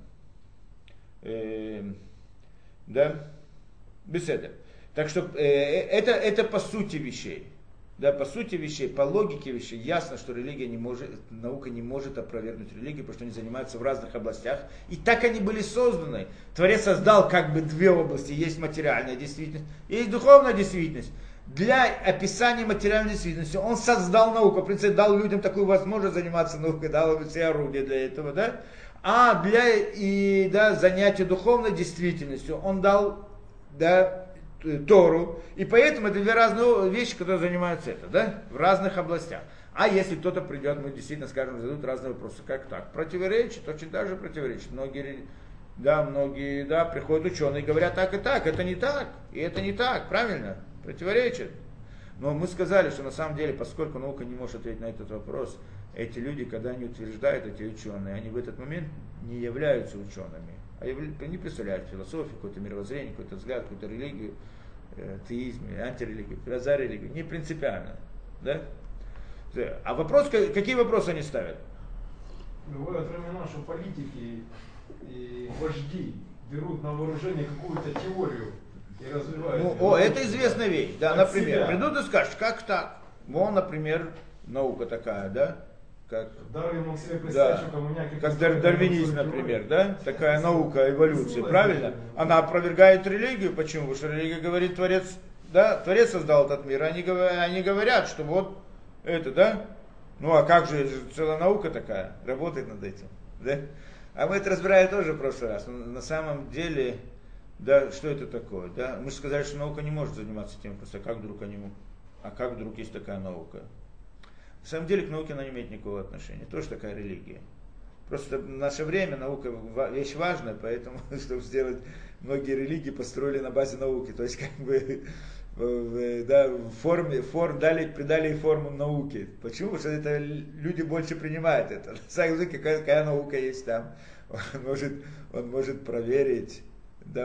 S1: Да? Беседа. Так что это по сути вещей. Да, по сути вещей, по логике вещей, ясно, что наука не может опровергнуть религию, потому что они занимаются в разных областях. И так они были созданы. Творец создал как бы две области. Есть материальная действительность, есть духовная действительность. Для описания материальной действительности он создал науку, в принципе, дал людям такую возможность заниматься наукой, дал им все орудия для этого, да? А для занятия духовной действительностью он дал, да, Тору, и поэтому это две разные вещи, которые занимаются это, да, в разных областях. А если кто-то придет, мы действительно скажем, зададут разные вопросы, как так? Противоречит, очень даже противоречит. Многие, приходят ученые и говорят так и так, это не так, и это не так, правильно? Противоречит. Но мы сказали, что на самом деле, поскольку наука не может ответить на этот вопрос, эти люди, когда они утверждают, эти ученые, они в этот момент не являются учеными. Они представляют философию, какое-то мировоззрение, какой-то взгляд, какую-то религию, теизм, антирелигию, за религию. Не принципиально. Да? А вопрос, какие вопросы они ставят?
S3: Бывают времена, что политики и вожди берут на вооружение какую-то теорию и развивают.
S1: Это известная вещь. Да, например, придут и скажут, как так? Вон, например, наука такая, да? Как дарвинизм, например, да? Такая наука эволюции, правильно? Она опровергает религию. Почему? Потому что религия говорит, Творец создал этот мир. Они говорят, что вот это, да? Ну а как же, целая наука такая, работает над этим, да? А мы это разбирали тоже в прошлый раз. На самом деле, да, что это такое, да? Мы же сказали, что наука не может заниматься тем, просто как вдруг есть такая наука? На самом деле к науке она не имеет никакого отношения. Тоже такая религия. Просто в наше время наука вещь важная, поэтому, чтобы сделать, многие религии построили на базе науки. То есть, как бы, да, придали ей форму науки. Почему? Потому что это люди больше принимают это. На самом деле, какая наука есть там. Он может проверить, да,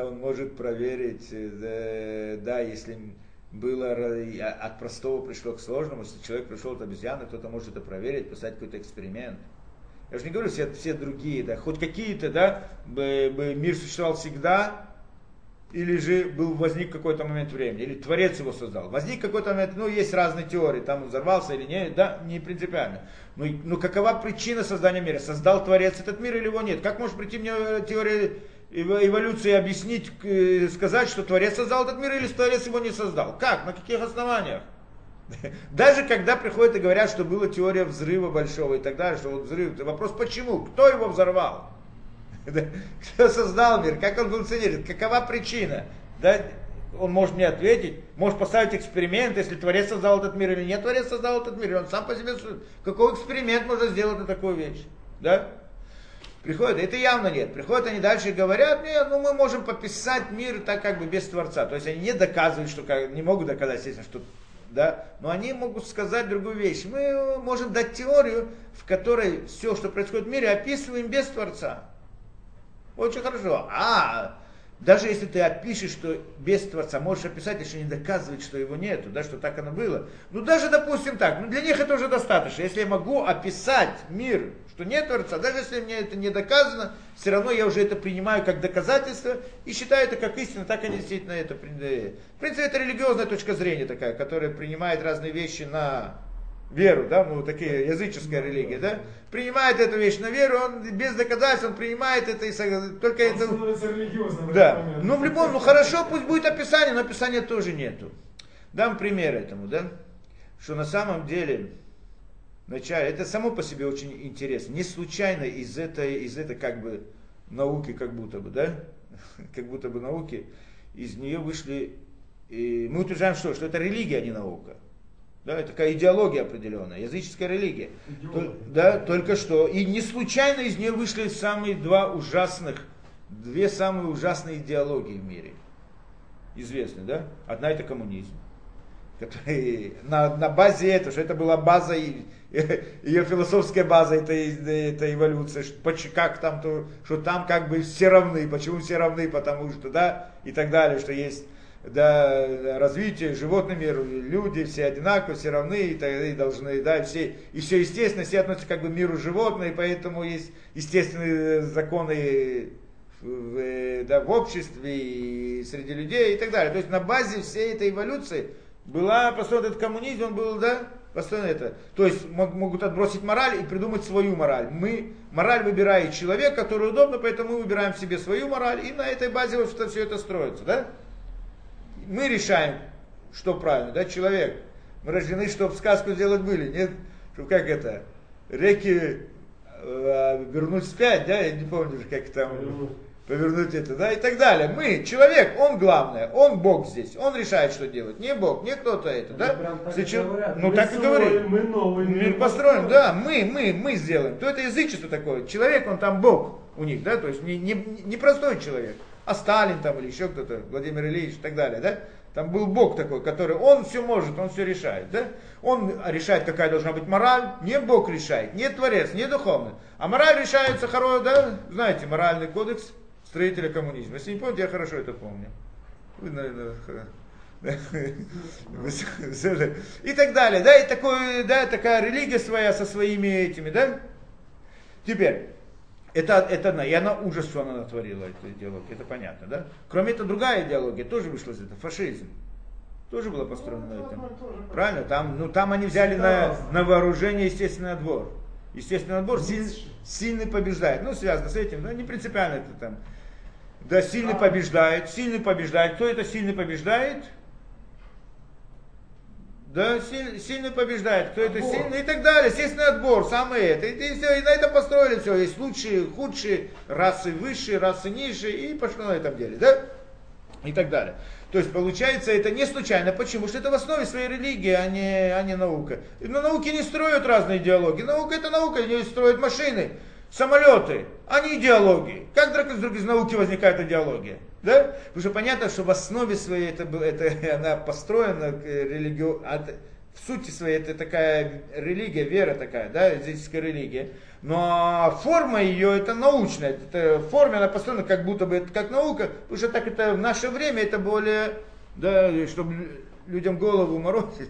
S1: если было от простого пришло к сложному, если человек пришел от обезьяны, кто-то может это проверить, поставить какой-то эксперимент. Я же не говорю все другие, да, хоть какие-то, да, мир существовал всегда, или же возник какой-то момент времени, или Творец его создал. Возник какой-то момент, есть разные теории, там он взорвался или нет, да, не принципиально. Но какова причина создания мира? Создал Творец этот мир или его нет? Как может прийти мне теория эволюции объяснить, сказать, что Творец создал этот мир или Творец его не создал? Как? На каких основаниях? Даже когда приходят и говорят, что была теория взрыва большого и так далее, что вот взрыв, вопрос почему? Кто его взорвал? Кто создал мир? Как он функционирует? Какова причина? Да? Он может мне ответить, может поставить эксперимент, если Творец создал этот мир или нет Творец создал этот мир. И он сам по себе... Какой эксперимент можно сделать на такую вещь? Да? Приходят, это явно нет. Приходят они дальше и говорят, нет, мы можем пописать мир так как бы без Творца. То есть они не доказывают, что не могут доказать, естественно, что... Да? Но они могут сказать другую вещь. Мы можем дать теорию, в которой все, что происходит в мире, описываем без Творца. Очень хорошо. Даже если ты опишешь, что без Творца, можешь описать, еще не доказывать, что его нету, да, что так оно было. Даже допустим так, для них это уже достаточно. Если я могу описать мир, что нет Творца, даже если мне это не доказано, все равно я уже это принимаю как доказательство и считаю это как истину, так они действительно это принимают. В принципе, это религиозная точка зрения такая, которая принимает разные вещи на веру, да, такие языческая религия, да, принимает эту вещь на веру, он без доказательств, он принимает это и только он это...
S3: становится религиозным.
S1: Да, в любом, хорошо, пусть будет описание, но описания тоже нету. Дам пример этому, да, что на самом деле, вначале, это само по себе очень интересно, не случайно из этой как бы науки, как будто бы, да, как будто бы науки, из нее вышли, и мы утверждаем, что это религия, а не наука. Да, это такая идеология определенная, языческая религия. Да, только что. И не случайно из нее вышли две самые ужасные идеологии в мире. Известны, да? Одна это коммунизм. Который на базе этого, что это была база, ее философская база, это эволюция. Как там, что там как бы все равны. Почему все равны? Потому что, да, и так далее, что есть... Да, развитие, животный мир, люди все одинаковые, все равны и должны, да, и все естественно, все относятся как бы к миру животных, и поэтому есть естественные законы в обществе и среди людей и так далее. То есть на базе всей этой эволюции была построен этот коммунизм, он был, да, построен это. То есть могут отбросить мораль и придумать свою мораль. Мораль выбирает человек, который удобно, поэтому мы выбираем себе свою мораль, и на этой базе вот все это строится, да? Мы решаем, что правильно, да, человек. Мы рождены, чтобы сказку сделать были, нет? Чтобы как это, реки вернуть вспять, да, я не помню, как там, повернуть это, да, и так далее. Мы, человек, он главное, он Бог здесь, он решает, что делать, не Бог, не кто-то это, да?
S3: Так и говорят.
S1: Так и говорим.
S3: Мы новый
S1: мир построим, да, мы сделаем. То это язычество такое, человек, он там Бог у них, да, то есть не простой человек. А Сталин там или еще кто-то, Владимир Ильич и так далее, да? Там был Бог такой, который, он все может, он все решает, да? Он решает, какая должна быть мораль, не Бог решает, не Творец, не духовный. А мораль решается, да? Знаете, моральный кодекс строителя коммунизма. Если не помните, я хорошо это помню. Вы, наверное, и так далее, да? И такая религия своя со своими этими, да? Теперь. Это она, и она ужас, что она натворила, эту идеологию, это понятно, да? Кроме этого, другая идеология тоже вышла из этого, фашизм. Тоже была построена на этом. Правильно? Там они взяли на вооружение естественный отбор. Естественный отбор сильный побеждает. Связано с этим, не принципиально это там. Да, сильный побеждает. Кто это сильный побеждает? Да, сильный побеждает, кто это сильный и так далее. Естественный отбор, самое это. И все, и на этом построили все. Есть лучшие, худшие, расы высшие, расы низшие, и пошло на этом деле, да? И так далее. То есть получается это не случайно. Почему? Потому что это в основе своей религии, а не наука. И на науке не строят разные идеологии. Наука это наука, не строят машины. самолеты, а не идеологии. Как вдруг из науки возникает идеология? Да? Потому что понятно, что в основе своей она построена в сути своей это такая религия, вера такая, да, языческая религия. Но форма ее это научная. Это форма, она построена как будто бы это как наука, потому что так это в наше время это более, да, чтобы людям голову морочить,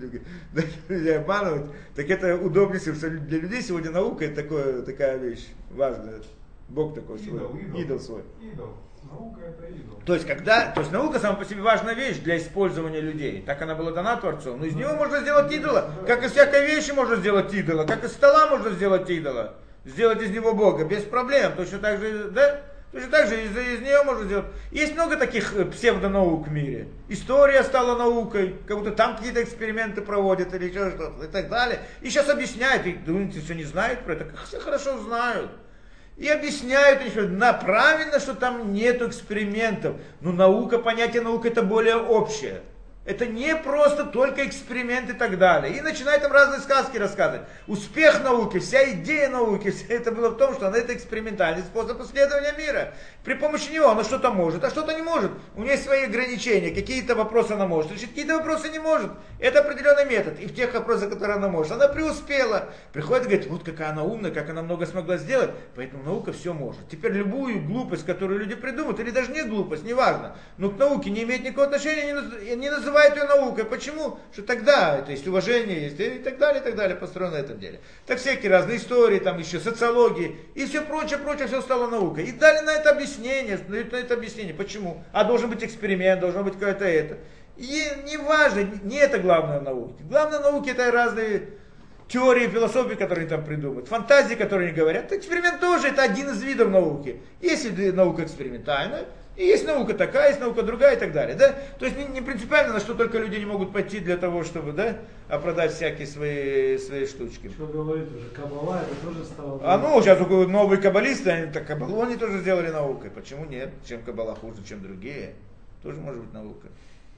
S1: людей обманывать, так это удобнее, что для людей сегодня наука это такая вещь важная. Бог такой свой, идол свой.
S3: Наука это идол.
S1: То есть наука сама по себе важная вещь для использования людей. Так она была дана Творцом. Но из него можно сделать идола. Как из всякой вещи можно сделать идола. Как из стола можно сделать идола. Сделать из него Бога без проблем. Точно так же, да? Точно так же из нее можно сделать. Есть много таких псевдонаук в мире. История стала наукой. Как будто там какие-то эксперименты проводят или еще что-то и так далее. И сейчас объясняют. И думаете, все не знают про это? Все хорошо знают. И объясняют еще, правильно, что там нет экспериментов. Но наука, понятие наука это более общее. Это не просто только эксперимент и так далее. И начинают там разные сказки рассказывать. Успех науки, вся идея науки, все это было в том, что это экспериментальный способ исследования мира. При помощи него она что-то может, а что-то не может. У нее есть свои ограничения. Какие-то вопросы она может решить, какие-то вопросы не может. Это определенный метод. И в тех вопросах, которые она может, она преуспела. Приходит и говорит, вот какая она умная, как она много смогла сделать. Поэтому наука все может. Теперь любую глупость, которую люди придумают, или даже не глупость, неважно, но к науке не имеет никакого отношения, не называют ее наукой. Почему? Что тогда это есть уважение, есть и так далее, построено на этом деле. Так всякие разные истории, там еще социологии и все прочее, все стало наукой. И дали на это объяснение. Почему? А должен быть эксперимент, должно быть какое-то это. И не важно, не это главное в науке. Главное в науке это разные теории, философии, которые там придумывают, фантазии, которые они говорят. Эксперимент тоже это один из видов науки. Есть наука экспериментальная, и есть наука такая, есть наука другая и так далее. Да? То есть не принципиально, на что только люди не могут пойти для того, чтобы оправдать всякие свои штучки.
S4: Что говорит уже, каббала это тоже стало...
S1: Сейчас новые каббалисты, каббалу они тоже сделали наукой. Почему нет? Чем каббала хуже, чем другие? Тоже может быть наука.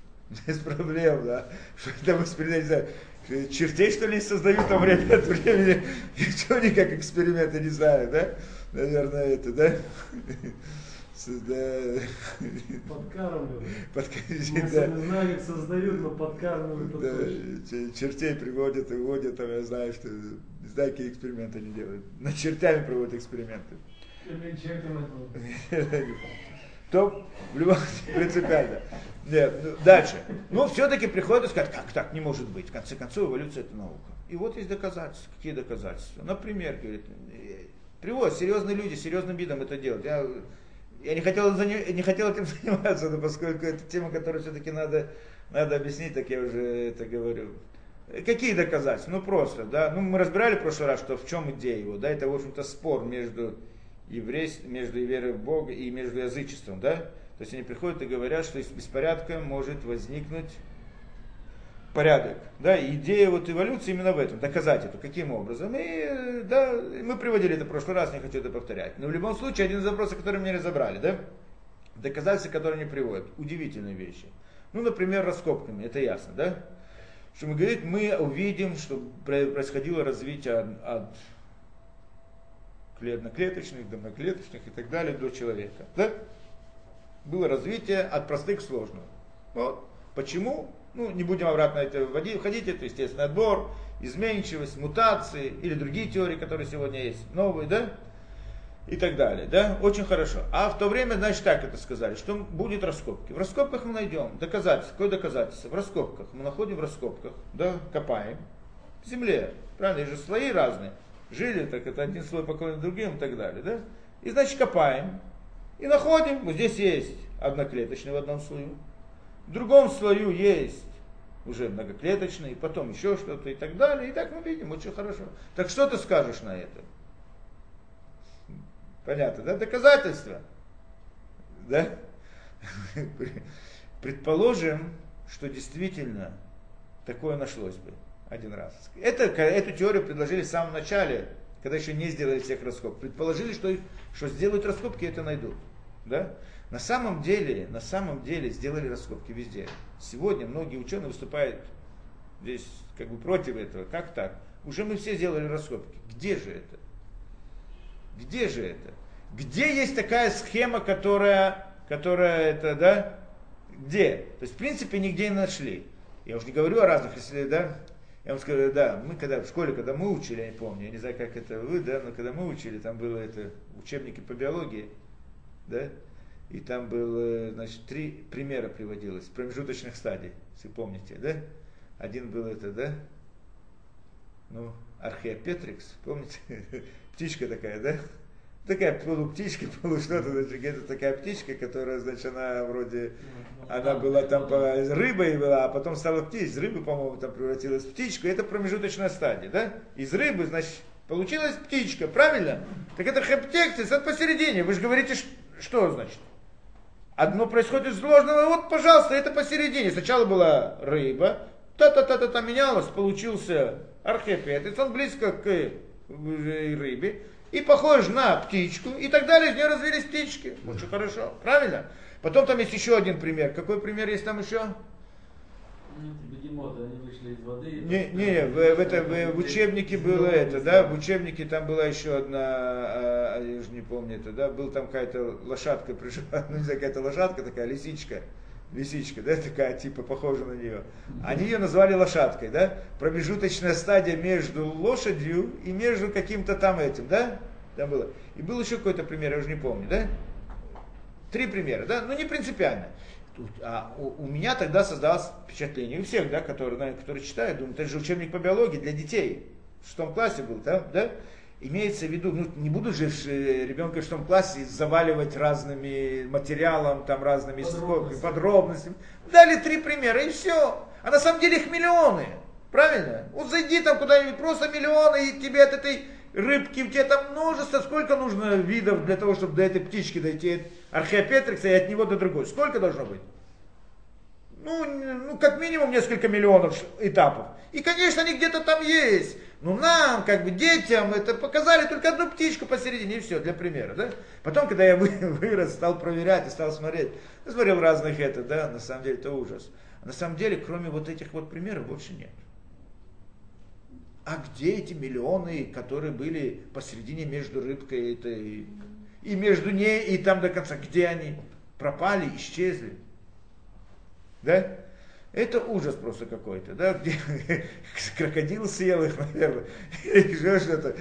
S1: Без проблем, да. Что там воспринять, не знаю, чертей, что ли, создают там время от времени, ничего не как эксперименты, не знаю, да? Наверное, это, да?
S4: Подкармливают.
S1: Мы
S4: не знаем, как создают, но подкармливают.
S1: Да, чертей приводят и вводят, там, я знаю, что, не знаю, какие эксперименты они делают. Над чертями проводят эксперименты.
S3: Или черти над
S1: То, в любом случае, принципиально. Нет, дальше. Но все-таки приходят и сказать, как так, не может быть. В конце концов, эволюция это наука. И вот есть доказательства. Какие доказательства? Например, говорит, приводят серьезные люди, серьезным видом это делают. Я не хотел этим заниматься, но поскольку это тема, которую все-таки надо объяснить, так я уже это говорю. Какие доказательства? Ну просто, да. Мы разбирали в прошлый раз, что в чем идея его, да, это, в общем-то, спор между верой в Бога и между язычеством, да. То есть они приходят и говорят, что из беспорядка может возникнуть порядок. Да, и идея эволюции именно в этом, доказать это, каким образом. И да, мы приводили это в прошлый раз, не хочу это повторять. Но в любом случае, один из вопросов, который мы не разобрали, да, доказательства, которые они приводят, удивительные вещи. Например, раскопками, это ясно, да. Что мы говорим, мы увидим, что происходило развитие от одноклеточных, до многоклеточных и так далее до человека. Да? Было развитие от простых к сложным. Вот. Почему? Не будем обратно это входить, это естественный отбор, изменчивость, мутации или другие теории, которые сегодня есть, новые, да? И так далее, да? Очень хорошо. А в то время, значит, так это сказали, что будет раскопки. В раскопках мы найдем доказательства. Какое доказательство? В раскопках. Мы находим в раскопках, да, копаем в земле. Правильно, есть же слои разные. Жили, так это один слой поклонен другим и так далее, да? И, значит, копаем. И находим, вот здесь есть одноклеточный в одном слою. В другом слою есть уже многоклеточный, потом еще что-то и так далее. И так мы видим, очень хорошо. Так что ты скажешь на это? Понятно, да? Доказательства. Да? Предположим, что действительно такое нашлось бы один раз. Эту теорию предложили в самом начале, когда еще не сделали всех раскопок. Предположили, что сделают раскопки и это найдут. Да? На самом деле сделали раскопки везде. Сегодня многие ученые выступают здесь против этого. Как так? Уже мы все сделали раскопки. Где же это? Где же это? Где есть такая схема, которая это, да? Где? То есть, в принципе, нигде не нашли. Я уж не говорю о разных, если, да? Я вам скажу, да, мы когда в школе, когда мы учили, я не помню, я не знаю, как это вы, да, но когда мы учили, там было это учебники по биологии, да, и там было, значит, 3 примера приводилось промежуточных стадий, если помните, да? Один был это, да? Ну, археопетрикс, помните? Птичка такая, да? Такая полуптичка, полу-что-то, значит, это такая птичка, которая, значит, она вроде, она была там рыбой была, а потом стала птичкой. Из рыбы, по-моему, там превратилась в птичку. Это промежуточная стадия, да? Из рыбы, значит, получилась птичка, правильно? Так это археопетрикс, это посередине. Вы же говорите, что значит? Одно происходит из ложного, вот, пожалуйста, это посередине. Сначала была рыба, та-та-та-та-та менялась, получился археопетрикс, он близко к рыбе. И похож на птичку, и так далее, из нее развились птички. Очень хорошо, правильно? Потом там есть еще один пример. Какой пример есть там еще?
S2: Бегемоты, они вышли из воды.
S1: В учебнике было это, да, в учебнике там была еще одна, я уже не помню это, да, был там какая-то лошадка пришла, ну не знаю, какая-то лошадка такая, лисичка, да, такая, типа, похожа на нее. Они ее назвали лошадкой, да, промежуточная стадия между лошадью и между каким-то там этим, да, там было. И был еще какой-то пример, я уже не помню, да, 3 примера, да, ну не принципиально. А у меня тогда создалось впечатление, у всех, да, которые читают, думают, это же учебник по биологии для детей, в 6 классе был, да, имеется в виду, ну не буду же ребенка в 6 классе заваливать разными материалом, там разными подробностями. Дали 3 примера и все. А на самом деле их миллионы, правильно? Вот зайди там куда-нибудь, просто миллионы, и тебе от этой рыбки, у тебя там множество, сколько нужно видов для того, чтобы до этой птички дойти, от археопетрикса и от него до другой. Сколько должно быть? Ну, как минимум несколько миллионов этапов. И, конечно, они где-то там есть. Но нам, как бы детям, это показали только одну птичку посередине, и все, для примера, да? Потом, когда я вырос, стал проверять и стал смотреть, я смотрел разных это, да, на самом деле это ужас. А на самом деле, кроме вот этих вот примеров, больше нет. А где эти миллионы, которые были посередине между рыбкой этой, и между ней, и там до конца? Где они? Пропали, исчезли. Да? Это ужас просто какой-то, да, где крокодил съел их, наверное, или что-то.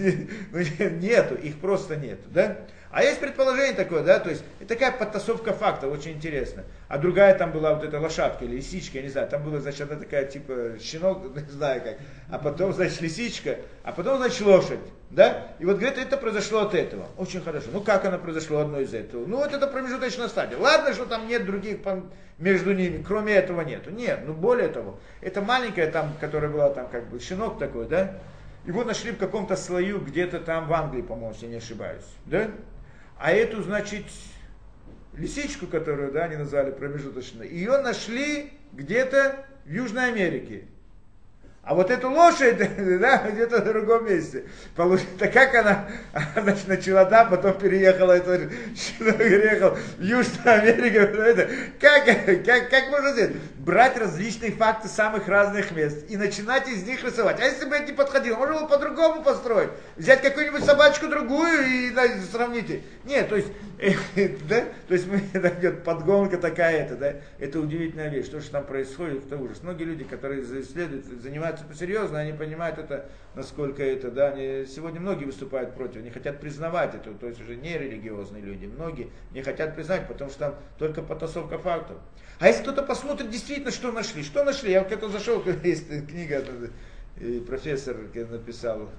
S1: Нету, их просто нету, да. А есть предположение такое, да, то есть это такая подтасовка фактов, очень интересно. А другая там была вот эта лошадка или лисичка, я не знаю, там была, значит, она такая типа щенок, не знаю как, а потом, значит, лисичка, а потом, значит, лошадь, да. И вот говорит, это произошло от этого. Очень хорошо. Ну как оно произошло одно из этого? Ну вот это промежуточная стадия. Ладно, что там нет других между ними, кроме этого нету. Нет, ну более того, это маленькая там, которая была там как бы щенок такой, да. Его нашли в каком-то слою где-то там в Англии, по-моему, если не ошибаюсь, да. А эту, значит, лисичку, которую, да, они назвали промежуточной, ее нашли где-то в Южной Америке. А вот эту лошадь, да, где-то в другом месте. Так как она значит, начала там, потом переехала, это, переехал в Южную Америку. Как можно сделать? Брать различные факты самых разных мест и начинать из них рисовать. А если бы это не подходило, можно было по-другому построить. Взять какую-нибудь собачку другую и сравните. Нет, то есть, да, то есть идет подгонка такая, да, это удивительная вещь. То, что там происходит, это ужас. Многие люди, которые исследуют, занимаются серьезно, они понимают это, насколько это, да, сегодня многие выступают против, не хотят признавать это, то есть уже не религиозные люди, многие не хотят признать, потому что там только потасовка фактов. А если кто-то посмотрит действительно, что нашли, я вот как-то зашел, есть книга, профессор написал,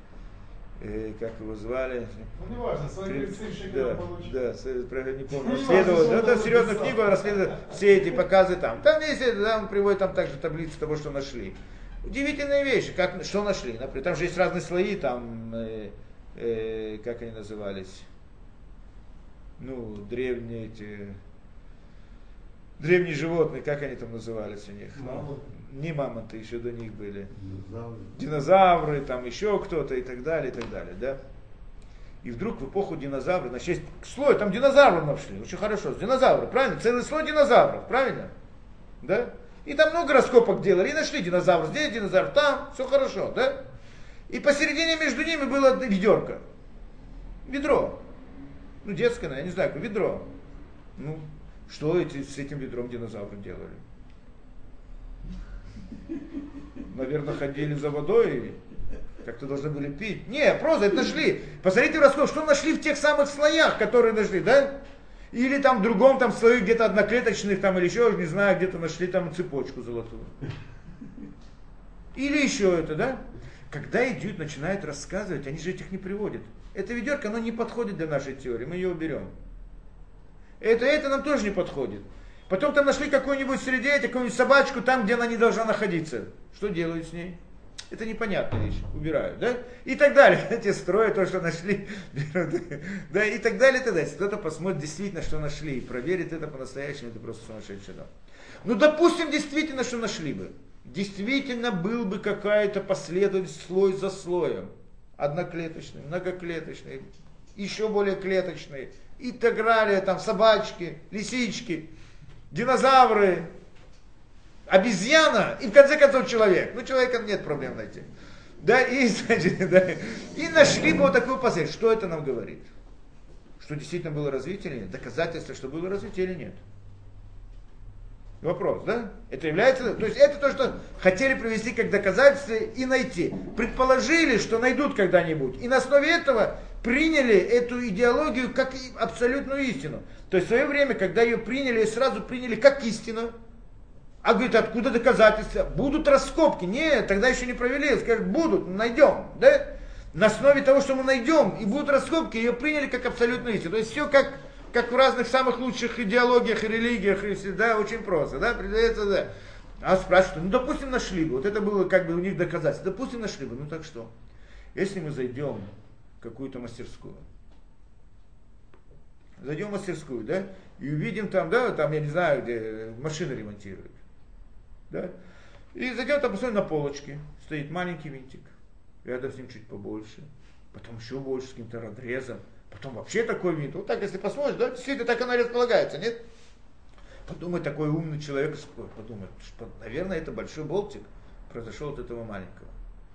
S1: как его звали?
S3: Ну, не важно, свои лицейшие получили. Да,
S1: не помню, расследовал, это серьезную книгу, он расследует все эти показы там. Там есть, да, он приводит там также таблицу того, что нашли. Удивительные вещи, что нашли, например, там же есть разные слои, там, как они назывались, ну, древние животные, как они там назывались у них? Ну, не мамонты, еще до них были. Динозавры, там еще кто-то и так далее, да. И вдруг в эпоху динозавров, значит, есть слой, там динозавров нашли, очень хорошо, динозавры, правильно? Целый слой динозавров, правильно? Да? И там много раскопок делали, и нашли динозавр, здесь динозавр, там, все хорошо, да? И посередине между ними было ведерко. Ведро. Ну, детское, я не знаю, какое ведро. Ну, что с этим ведром динозавры делали? Наверное, ходили за водой и как-то должны были пить. Не, просто это нашли. Посмотрите в рассказ, что нашли в тех самых слоях, которые нашли, да? Или там в другом там слое где-то одноклеточных там или еще, не знаю, где-то нашли там цепочку золотую. Или еще это, да? Когда идут, начинают рассказывать, они же этих не приводят. Это ведерко, оно не подходит для нашей теории, мы ее уберем. Это нам тоже не подходит. Потом там нашли какую-нибудь среди, какую-нибудь собачку там, где она не должна находиться. Что делают с ней? Это непонятная вещь, убирают, да? И так далее. Эти строят то, что нашли, да, и так далее, и так далее. Если кто-то посмотрит действительно, что нашли, и проверит это по-настоящему, это просто сумасшедший дом. Ну, допустим, действительно, что нашли бы. Действительно был бы какая-то последовательность слой за слоем. Одноклеточный, многоклеточный, еще более клеточный, и так далее, там собачки, лисички, динозавры, обезьяна и в конце концов человек. Ну, человека нет проблем найти. Да, и, значит, да, и нашли бы вот такую последовательность. Что это нам говорит? Что действительно было развитие или нет? Доказательство, что было развитие или нет? Вопрос, да? Это является, то есть это то, что хотели привести как доказательство и найти. Предположили, что найдут когда-нибудь. И на основе этого приняли эту идеологию как абсолютную истину. То есть в свое время, когда ее приняли, сразу приняли как истину. А говорит, откуда доказательства? Будут раскопки. Нет, тогда еще не провели. Скажут, будут, найдем. Да? На основе того, что мы найдем, и будут раскопки, ее приняли как абсолютную истину. То есть все как в разных самых лучших идеологиях и религиях, и всегда очень просто, да, придается, да. А спрашивают, ну, допустим, нашли бы, вот это было как бы у них доказательство, допустим, нашли бы, ну так что, если мы зайдем в какую-то мастерскую, да, и увидим там, да, там, я не знаю, где машины ремонтируют, да, и зайдем там, посмотрим, на полочке стоит маленький винтик, рядом с ним чуть побольше, потом еще больше с каким-то разрезом, потом вообще такой винт. Вот так, если посмотришь, да, действительно так оно располагается, нет? Подумай, такой умный человек, подумай, что, наверное, это большой болтик произошел от этого маленького.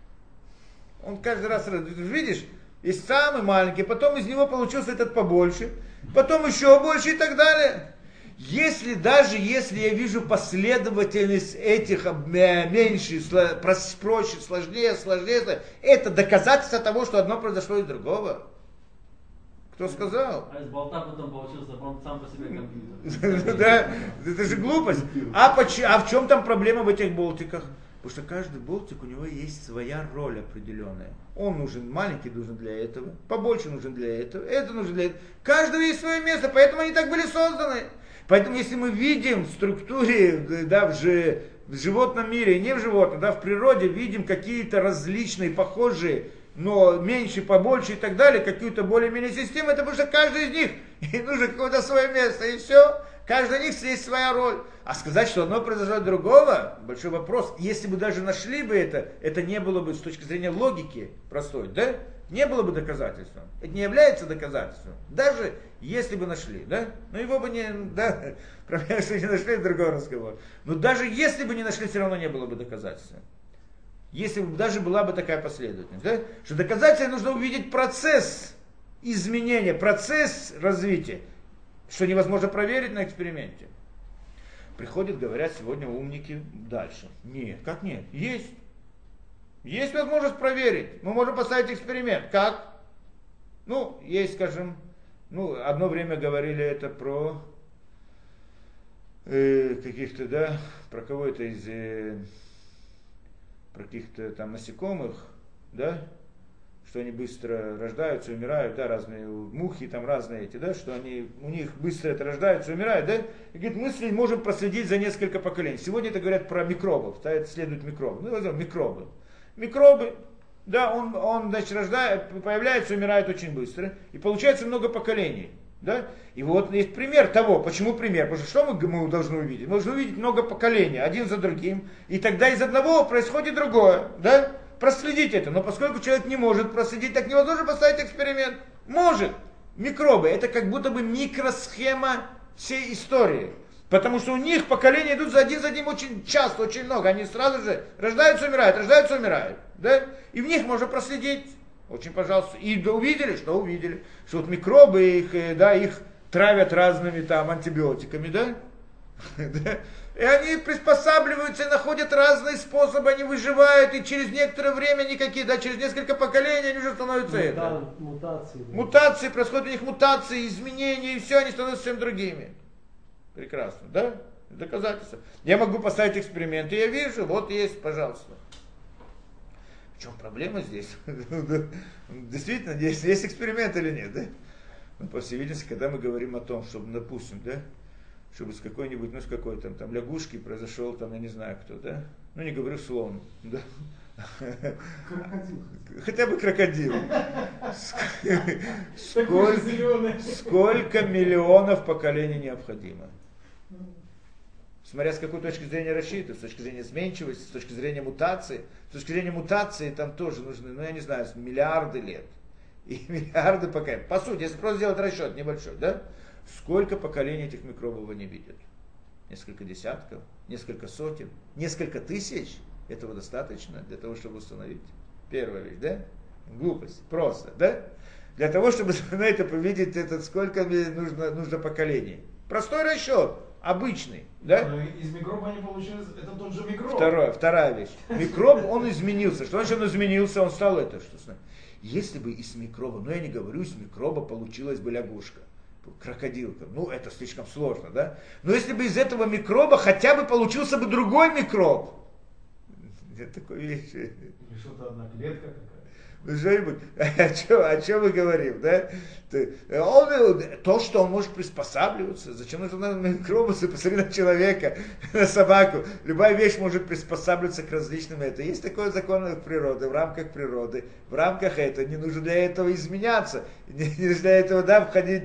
S1: Он каждый раз, видишь, есть самый маленький, потом из него получился этот побольше, потом еще больше и так далее. Даже если я вижу последовательность этих меньше, проще, сложнее, это доказательство того, что одно произошло из другого. Кто сказал?
S2: А из болта потом получился сам по себе компьютер.
S1: Да, это же глупость. А в чем там проблема в этих болтиках? Потому что каждый болтик, у него есть своя роль определенная. Он нужен, маленький нужен для этого, побольше нужен для этого, это нужен для этого. Каждого есть свое место, поэтому они так были созданы. Поэтому если мы видим в структуре, да, в животном мире, не в животном, да, в природе видим какие-то различные, похожие, но меньше, побольше и так далее, какую-то более-менее систему, это потому что каждый из них и нужно какое-то свое место, и все. Каждый из них есть своя роль. А сказать, что одно произошло от другого, большой вопрос. Если бы даже нашли бы это не было бы с точки зрения логики простой, да? Не было бы доказательством. Это не является доказательством. Даже если бы нашли, да? Но его бы не, да, проблема, что не нашли, это другой разговор. Но даже если бы не нашли, все равно не было бы доказательства. Если бы даже была бы такая последовательность, да? Что доказательство нужно увидеть процесс изменения, процесс развития, что невозможно проверить на эксперименте. Приходят, говорят сегодня умники дальше. Нет, как нет? Есть. Есть возможность проверить. Мы можем поставить эксперимент. Как? Ну, есть, скажем, одно время говорили это про каких-то, да, про кого-то из про каких-то там насекомых, да, что они быстро рождаются, умирают, да, разные мухи, там разные эти, да, что у них быстро это рождаются, умирают, да, и говорит, мы можем проследить за несколько поколений. Сегодня это говорят про микробов, да, это следует микробы. Ну, возьмем микробы. Микробы, да, он значит, появляется, умирает очень быстро, и получается много поколений. Да? И вот есть пример того. Почему пример? Потому что мы должны увидеть? Мы должны увидеть много поколений, один за другим, и тогда из одного происходит другое. Да? Проследить это. Но поскольку человек не может проследить, так невозможно поставить эксперимент. Может. Микробы. Это как будто бы микросхема всей истории. Потому что у них поколения идут один за одним очень часто, очень много. Они сразу же рождаются, умирают. Да? И в них можно проследить. Очень пожалуйста. И да, увидели, что увидели. Что вот микробы, их травят разными там антибиотиками, да? Да? И они приспосабливаются и находят разные способы, они выживают, и через некоторое время через несколько поколений они уже становятся
S4: Мутации. Да.
S1: Мутации, происходят у них мутации, изменения, и все, они становятся совсем другими. Прекрасно, да? Доказательства. Я могу поставить эксперименты, я вижу, вот есть, пожалуйста. В чем проблема здесь? Действительно, есть эксперимент или нет, да? Ну, по всей видимости, когда мы говорим о том, чтобы, допустим, да, чтобы с какой-нибудь, с какой-то там лягушки произошел, там, я не знаю кто, да? Ну, не говорю слон, да?
S3: Крокодил.
S1: Хотя бы крокодил. Сколько миллионов поколений необходимо? Смотря с какой точки зрения рассчитывать, с точки зрения изменчивости, с точки зрения мутации. С точки зрения мутации там тоже нужны, я не знаю, миллиарды лет. И миллиарды поколений. По сути, если просто сделать расчет небольшой, да? Сколько поколений этих микробов они видят? Несколько десятков, несколько сотен, несколько тысяч. Этого достаточно для того, чтобы установить. Первая вещь, да? Глупость. Просто, да? Для того, чтобы, знаете, увидеть сколько нужно поколений. Простой расчет, обычный, да?
S3: Но из микроба не получилось, это тот же микроб.
S1: Вторая вещь. Микроб, он изменился. Что значит он изменился? Он стал это, что значит? Если бы из микроба, я не говорю, из микроба получилась бы лягушка, крокодилка, это слишком сложно, да? Но если бы из этого микроба хотя бы получился бы другой микроб, нет такой вещи.
S3: Или что-то одна клетка какая-то.
S1: Что-нибудь, о чем мы говорим, да? То, что он может приспосабливаться, зачем нужно микробы, посмотри на человека, на собаку. Любая вещь может приспосабливаться к различным это. Есть такой закон природы, в рамках природы, в рамках этого. Не нужно для этого изменяться, не нужно для этого, входить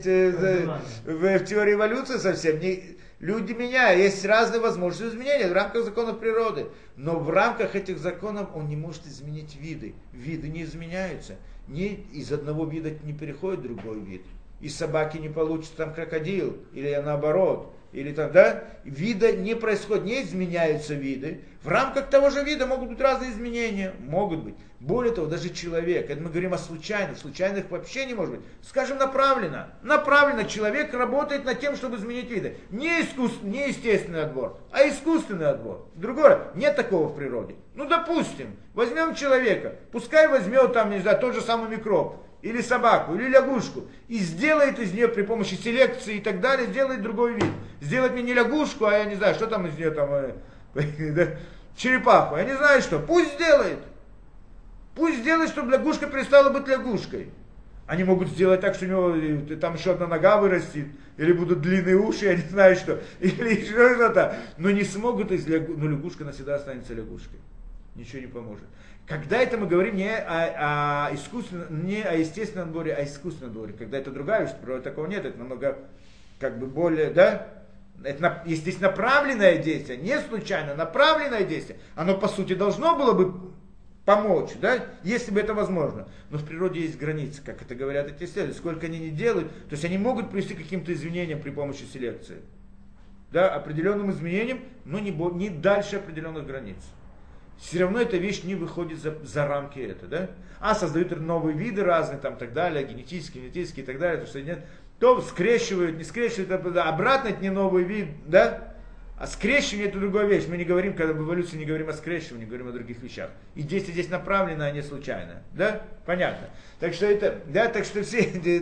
S1: в теорию эволюции совсем. Люди меняют, есть разные возможности изменения в рамках законов природы. Но в рамках этих законов он не может изменить виды. Виды не изменяются. Из одного вида не переходит в другой вид. Из собаки не получится там крокодил, или наоборот. Или там, да? Вида не происходит, не изменяются виды. В рамках того же вида могут быть разные изменения. Могут быть. Более того, даже человек, это мы говорим о случайных вообще не может быть. Скажем, направленно. Направленно человек работает над тем, чтобы изменить виды. Не естественный отбор, а искусственный отбор. Другое, нет такого в природе. Допустим, возьмем человека, пускай возьмет там, не знаю, тот же самый микроб, или собаку, или лягушку, и сделает из нее при помощи селекции и так далее, сделает другой вид. Сделает мне не лягушку, а я не знаю, что там из нее там, черепаху, я не знаю что, пусть сделает. Пусть сделает, чтобы лягушка перестала быть лягушкой. Они могут сделать так, что у него там еще одна нога вырастет, или будут длинные уши, я не знаю что, или еще что-то. Но не смогут но лягушка навсегда останется лягушкой. Ничего не поможет. Когда это мы говорим не о естественном отборе, а о искусственном отборе. Когда это другая вещь, природы такого нет, это намного более, да? Это, естественно, направленное действие, не случайно, направленное действие. Оно, по сути, должно было бы помочь, да, если бы это возможно. Но в природе есть границы, как это говорят эти исследователи. Сколько они не делают, то есть они могут привести к каким-то изменениям при помощи селекции. Да, определенным изменениям, но не дальше определенных границ. Все равно эта вещь не выходит за рамки этого, да. Создают новые виды разные, там, так далее, генетические и так далее, то скрещивают, не скрещивают, обратно это не новый вид, да. А скрещивание это другая вещь. Мы не говорим, когда в эволюции не говорим о скрещивании, говорим о других вещах. И действие здесь направлено, а не случайно. Да? Понятно. Так что все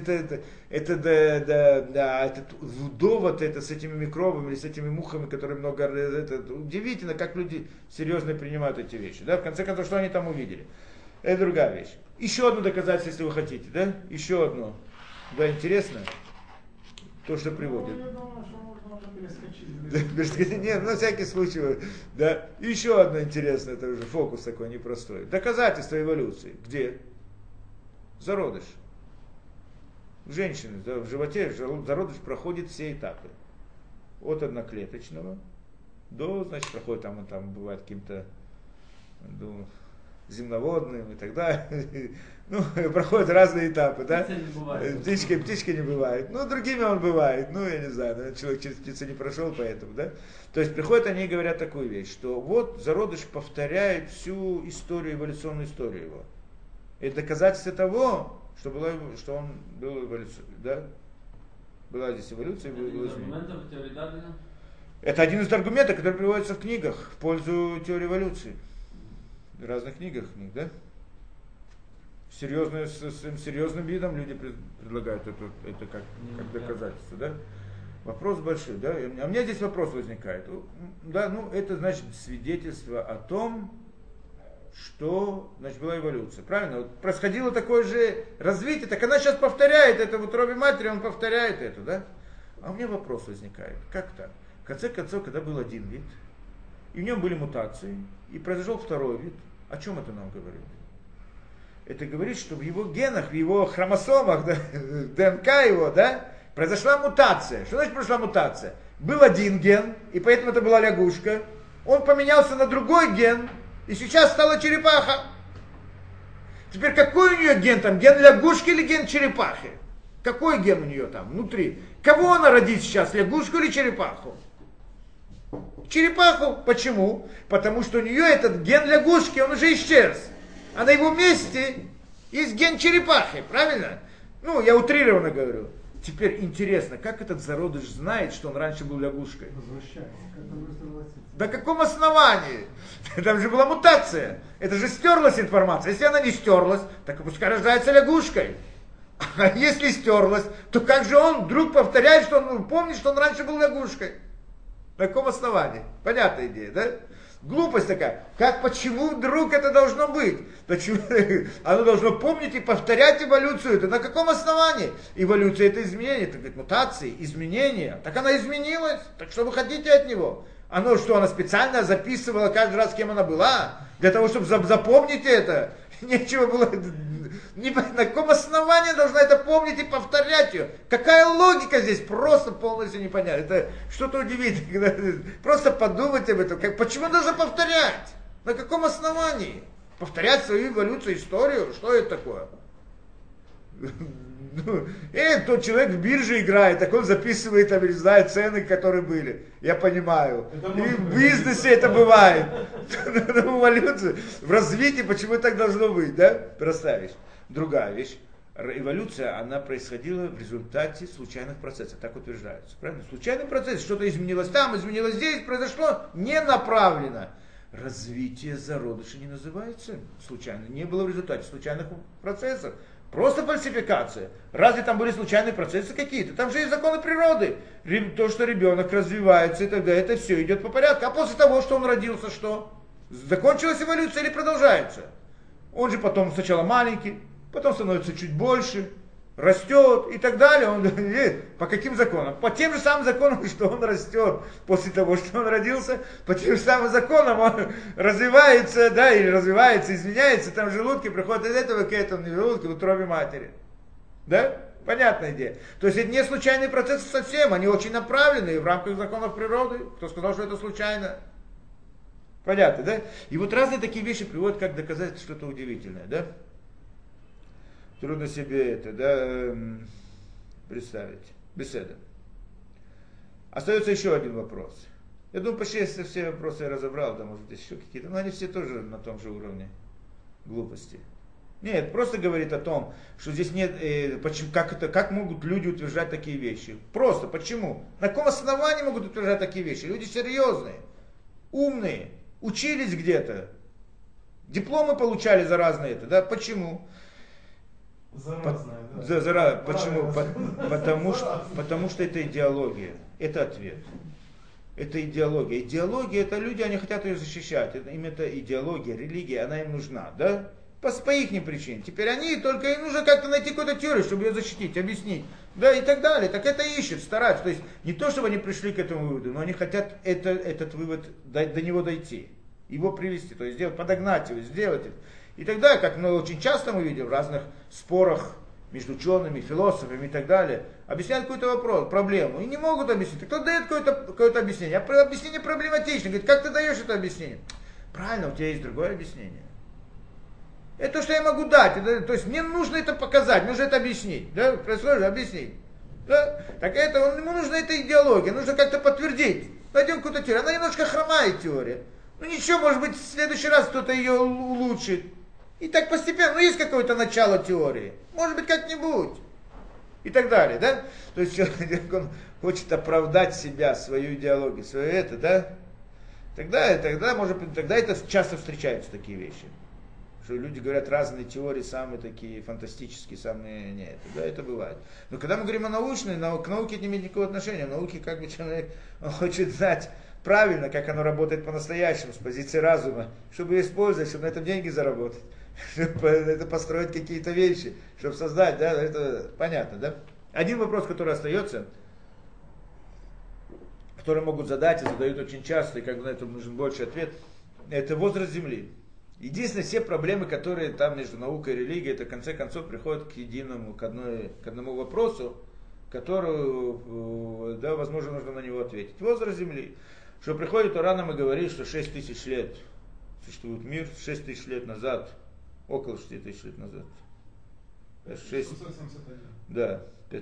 S1: этот довод с этими микробами или с этими мухами, которые удивительно, как люди серьезно принимают эти вещи. Да? В конце концов, что они там увидели? Это другая вещь. Еще одно доказательство, если вы хотите, да? Еще одно. Да, интересно? То, что приводит.
S3: Я думаю, что можно перескочить.
S1: Нет, на всякий случай. Да. Еще одно интересное, это уже фокус такой непростой. Доказательство эволюции. Где? Зародыш. Женщины, да, в животе зародыш проходит все этапы. От одноклеточного до, проходит там бывает каким-то земноводным и так далее. Проходят разные этапы, да? Птичка не бывает. Другими он бывает. Я не знаю, человек через птицу не прошел, поэтому, да? То есть приходят они и говорят такую вещь, что вот зародыш повторяет всю историю, эволюционную историю его. Это доказательство того, что он был эволюцией, да? Была здесь эволюция,
S2: Один
S1: было
S2: из
S1: изменение.
S2: аргументов теории Дарвина.
S1: Это один из аргументов, который приводится в книгах в пользу теории эволюции. В разных книгах, да? С серьезным видом люди предлагают это как доказательство, да? Вопрос большой, да? А у меня здесь вопрос возникает. Да, это значит свидетельство о том, что, значит, была эволюция. Правильно? Вот происходило такое же развитие, так она сейчас повторяет это в утробе матери, он повторяет это, да? А у меня вопрос возникает. Как так? В конце концов, когда был один вид, и в нем были мутации, и произошел второй вид, о чем это нам говорит? Это говорит, что в его генах, в его хромосомах, да, ДНК его, да, произошла мутация. Что значит произошла мутация? Был один ген, и поэтому это была лягушка. Он поменялся на другой ген, и сейчас стала черепаха. Теперь какой у нее ген там? Ген лягушки или ген черепахи? Какой ген у нее там внутри? Кого она родит сейчас, лягушку или черепаху? Черепаху. Почему? Потому что у нее этот ген лягушки, он уже исчез. А на его месте есть ген черепахи, правильно? Я утрированно говорю. Теперь интересно, как этот зародыш знает, что он раньше был лягушкой?
S4: Возвращается.
S1: На каком основании? Там же была мутация. Это же стерлась информация. Если она не стерлась, так пускай рождается лягушкой. А если стерлась, то как же он вдруг повторяет, что он помнит, что он раньше был лягушкой? На каком основании? Понятная идея, да? Глупость такая. Почему вдруг это должно быть? Почему? Оно должно помнить и повторять эволюцию. Это на каком основании? Эволюция это изменение, это говорит, мутации, изменения. Так она изменилась. Так что вы хотите от него? Оно что, она специально записывала каждый раз, кем она была? Для того, чтобы запомнить это? Нечего было... На каком основании должна это помнить и повторять ее? Какая логика здесь? Просто полностью непонятно. Это что-то удивительное. Просто подумать об этом. Почему нужно повторять? На каком основании? Повторять свою эволюцию, историю? Что это такое? Тот человек в бирже играет, так он записывает, не знаю, цены, которые были. Я понимаю. И в бизнесе это бывает. В эволюции, в развитии, почему так должно быть, да? Простая вещь. Другая вещь. Эволюция, она происходила в результате случайных процессов, так утверждается. Правильно? Случайный процесс, что-то изменилось там, изменилось здесь, произошло не направленно. Развитие зародыша не называется случайно. Не было в результате случайных процессов. Просто фальсификация. Разве там были случайные процессы какие-то? Там же есть законы природы. То, что ребенок развивается и так далее, это все идет по порядку. А после того, что он родился, что? Закончилась эволюция или продолжается? Он же потом сначала маленький, потом становится чуть больше, растет и так далее. Он, по каким законам? По тем же самым законам, что он растет после того, что он родился, по тем же самым законам он развивается, да, или развивается, изменяется, там в желудке приходит от этого к этому, в желудке, в утробе матери. Да? Понятная идея. То есть это не случайные процессы совсем, они очень направленные в рамках законов природы. Кто сказал, что это случайно? Понятно, да? И вот разные такие вещи приводят как доказательство что-то удивительное, да? Трудно себе это, да, представить. Беседа. Остается еще один вопрос. Я думаю, почти если все вопросы я разобрал, да, может быть, еще какие-то, но они все тоже на том же уровне глупости. Нет, просто говорит о том, что здесь нет, почему, как могут люди утверждать такие вещи. Просто, почему? На каком основании могут утверждать такие вещи? Люди серьезные, умные, учились где-то, дипломы получали за разные это, да, почему?
S3: Заразное, да.
S1: Почему? Потому что это идеология. Это ответ. Это идеология. Идеология, это люди, они хотят ее защищать. Им это идеология, религия, она им нужна, да? По их причинам. Теперь они только им нужно как-то найти какую-то теорию, чтобы ее защитить, объяснить. Да, и так далее. Так это ищут, стараются. То есть не то, чтобы они пришли к этому выводу, но они хотят этот вывод, до него дойти. Его привести, то есть сделать, подогнать его, сделать это. И тогда, как мы очень часто мы видим в разных спорах между учеными, философами и так далее, объясняют какой-то вопрос, проблему, и не могут объяснить. Кто дает какое-то объяснение? Объяснение проблематично. Говорит, как ты даешь это объяснение? Правильно, у тебя есть другое объяснение. Это то, что я могу дать. То есть мне нужно это показать, нужно это объяснить. Да? Происходит, объяснить. Да? Так ему нужна эта идеология, нужно как-то подтвердить. Найдем какую-то теорию. Она немножко хромает теория. Ну ничего, может быть, в следующий раз кто-то ее улучшит. И так постепенно, ну есть какое-то начало теории. Может быть, как-нибудь. И так далее, да? То есть человек, он хочет оправдать себя, свою идеологию, свое это, да? Тогда, может быть, тогда это часто встречаются такие вещи. Что люди говорят разные теории, самые такие фантастические, самые не это. Да, это бывает. Но когда мы говорим о научной, к науке это не имеет никакого отношения. Науке как бы человек он хочет знать правильно, как оно работает по-настоящему, с позиции разума, чтобы использовать, чтобы на этом деньги заработать, чтобы это построить какие-то вещи, чтобы создать, да, это понятно, да? Один вопрос, который остается, который могут задать и задают очень часто, и как бы на это нужен больше ответ, это возраст Земли. Единственное, все проблемы, которые там между наукой и религией, это в конце концов приходят к единому, к одному вопросу, который, да, возможно, нужно на него ответить. Возраст Земли. Что приходит Тора нам и говорит, что 6 тысяч лет существует мир, 6 тысяч лет назад, около 6 тысяч лет назад. 6,
S3: 771.
S1: да,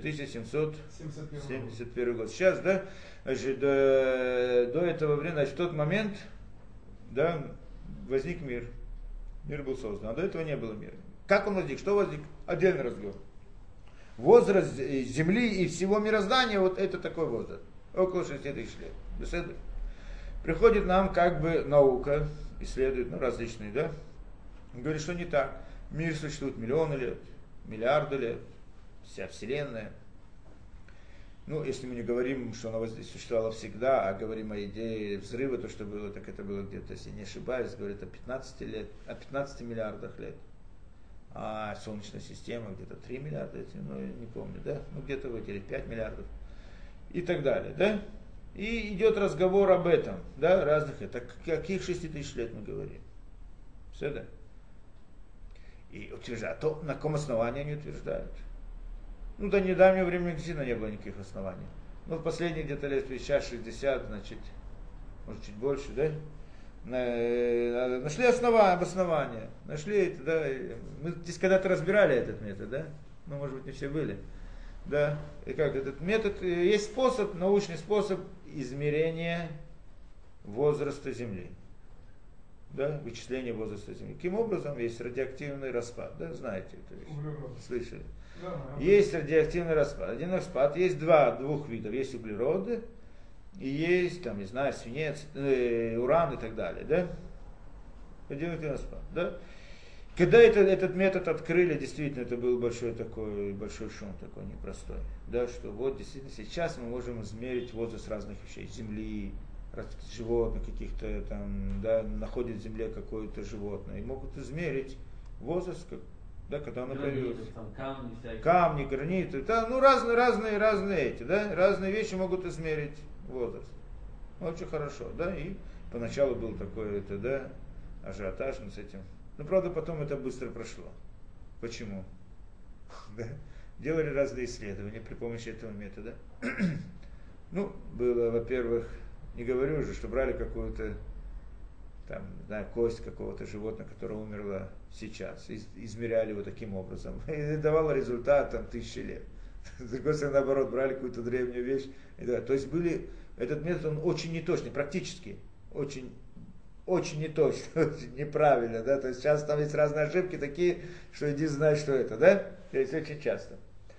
S1: 5771
S3: 71
S1: год. Сейчас, да, значит, до этого времени, значит, в тот момент, да, возник мир. Мир был создан, а до этого не было мира. Как он возник, что возник? Отдельный разговор. Возраст Земли и всего мироздания, вот это такой возраст. Около 6 тысяч лет. Приходит нам как бы наука, исследует, ну, различные, да, говорит, что не так. Мир существует миллионы лет, миллиарды лет, вся Вселенная. Ну, если мы не говорим, что она существовала всегда, а говорим о идее взрыва, то, что было, так это было где-то, если не ошибаюсь, говорит о 15 миллиардах лет. А Солнечная система где-то 3 миллиарда, ну, я не помню, да? Ну, где-то в эти 5 миллиардов. И так далее, да? И идет разговор об этом, да, разных, это каких 6 тысяч лет мы говорим. Все, да? И утверждают, то на каком основании они утверждают? Ну, до недавнего времени действительно не было никаких оснований. Но в последние где-то лет 50-60, значит, может чуть больше, да? Нашли обоснования. Нашли это, да. Мы здесь когда-то разбирали этот метод, да? Ну, может быть, не все были. Да. И как этот метод, есть способ, научный способ измерения возраста Земли. Да, вычисление возраста Земли. Каким образом? Есть радиоактивный распад, да, знаете это? Слышали?
S3: Да,
S1: есть радиоактивный распад. Один распад, есть двух видов. Есть углероды, и есть, там, не знаю, свинец, уран и так далее, да? Радиоактивный распад, да? Когда этот метод открыли, действительно, это был большой шум такой непростой, да, что вот действительно сейчас мы можем измерить возраст разных вещей, Земли, животных каких-то там, да, находят в земле какое-то животное, и могут измерить возраст, да, когда оно появилось. Камни, граниты, да, ну разные эти, да, разные вещи могут измерить возраст. Очень хорошо, да, и поначалу был такой, это, да, ажиотаж с этим. Но, правда, потом это быстро прошло. Почему? Да? Делали разные исследования при помощи этого метода. Ну, было, во-первых, не говорю уже, что брали какую-то, там, не знаю, кость какого-то животного, которое умерло сейчас, измеряли его таким образом. И давало результат там 1000 лет. С другой стороны, наоборот, брали какую-то древнюю вещь. То есть этот метод, он очень неточный, практически, очень неточно, очень неправильно, да, то есть сейчас там есть разные ошибки такие, что иди знай, что это, да, то есть очень часто.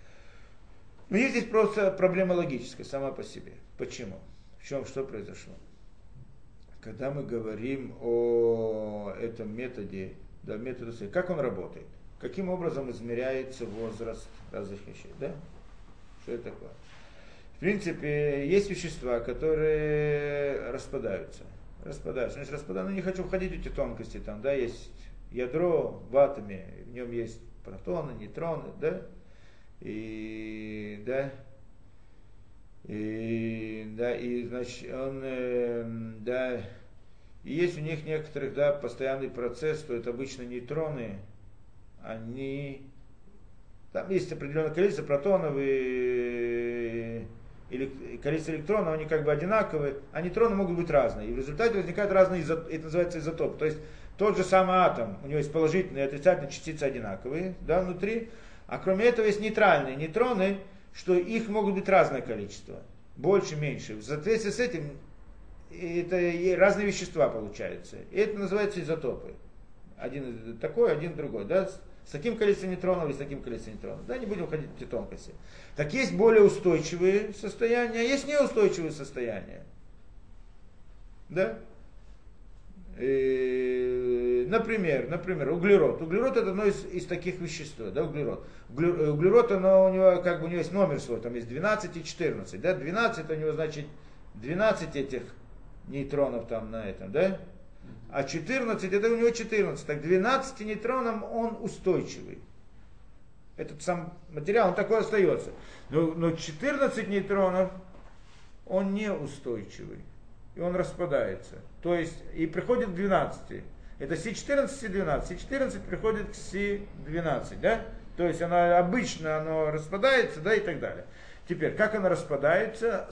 S1: Но есть здесь просто проблема логическая сама по себе. Почему? Что произошло? Когда мы говорим о этом методе, да, методе, как он работает? Каким образом измеряется возраст разных вещей, да? Что это такое? В принципе, есть вещества, которые распадаются. Значит, ну не хочу входить в эти тонкости, там, да, есть ядро в атоме, в нем есть протоны, нейтроны, да, и значит, да, и есть у них некоторых, да, постоянный процесс, что это обычно нейтроны, там есть определенное количество протонов или количество электронов, они как бы одинаковые, а нейтроны могут быть разные. И в результате возникают разные это называется изотопы. То есть тот же самый атом, у него есть положительные и отрицательные частицы одинаковые, да, внутри, а кроме этого есть нейтральные нейтроны, что их могут быть разное количество, больше, меньше. В соответствии с этим это разные вещества получаются. И это называется изотопы. Один такой, один другой, да, с таким количеством нейтронов и с таким количеством нейтронов. Да, не будем ходить в эти тонкости. Так есть более устойчивые состояния, а есть неустойчивые состояния. Да? Например, углерод. Углерод это одно из таких веществ, да, углерод. Углерод, у него есть номер свой, там есть 12 и 14, да, 12 у него значит 12 этих нейтронов там на этом, да, а 14 это у него 14, так 12 нейтронам он устойчивый. Этот сам материал, он такой остается. Но 14 нейтронов он неустойчивый. И он распадается. То есть, и приходит к 12. Это Си14, Си12. Си14 приходит к Си12, да? То есть, обычно оно распадается, да, и так далее. Теперь, как оно распадается?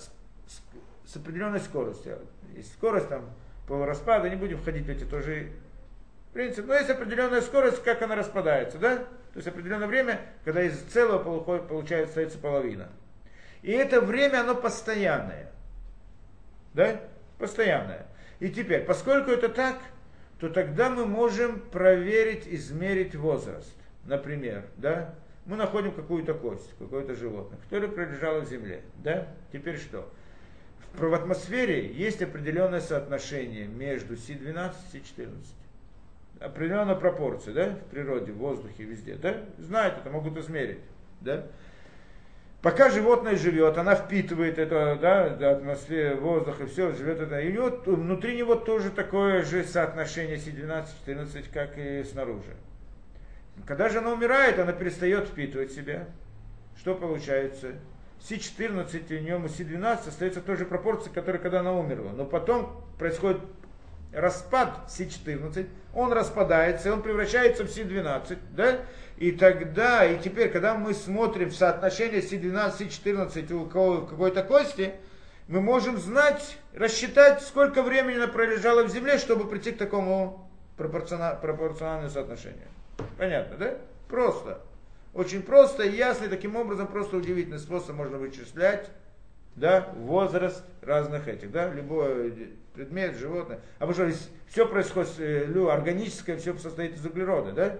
S1: С определенной скоростью. Есть скорость там полураспада, не будем входить в эти тоже принципы. Но есть определенная скорость, как она распадается, да? То есть, определенное время, когда из целого остается половина. И это время, оно постоянное. Да? Постоянное. И теперь, поскольку это так, то тогда мы можем проверить, измерить возраст. Например, да, мы находим какую-то кость, какое-то животное, которое пролежало в земле. Да? Теперь что? В атмосфере есть определенное соотношение между Си12 и Си14. Определенная пропорция, да, в природе, в воздухе, везде. Да? Знают это, могут измерить. Да? Пока животное живет, она впитывает это, да, атмосферу, воздух и все, живет это. И у него, внутри него тоже такое же соотношение Си12-14, как и снаружи. Когда же она умирает, она перестает впитывать себя. Что получается? Си14 у нее Си12 остается той же пропорции, которая когда она умерла. Но потом происходит распад Си14, он распадается, и он превращается в Си12, да? И тогда, и теперь, когда мы смотрим соотношение Си12, Си14 у какой-то кости, мы можем знать, рассчитать, сколько времени она пролежала в земле, чтобы прийти к такому пропорциональному соотношению. Понятно, да? Просто. Очень просто и ясно, и таким образом просто удивительный способ можно вычислять, да, возраст разных этих, да, любой предмет, животное. А потому что все происходит, органическое, все состоит из углерода, да?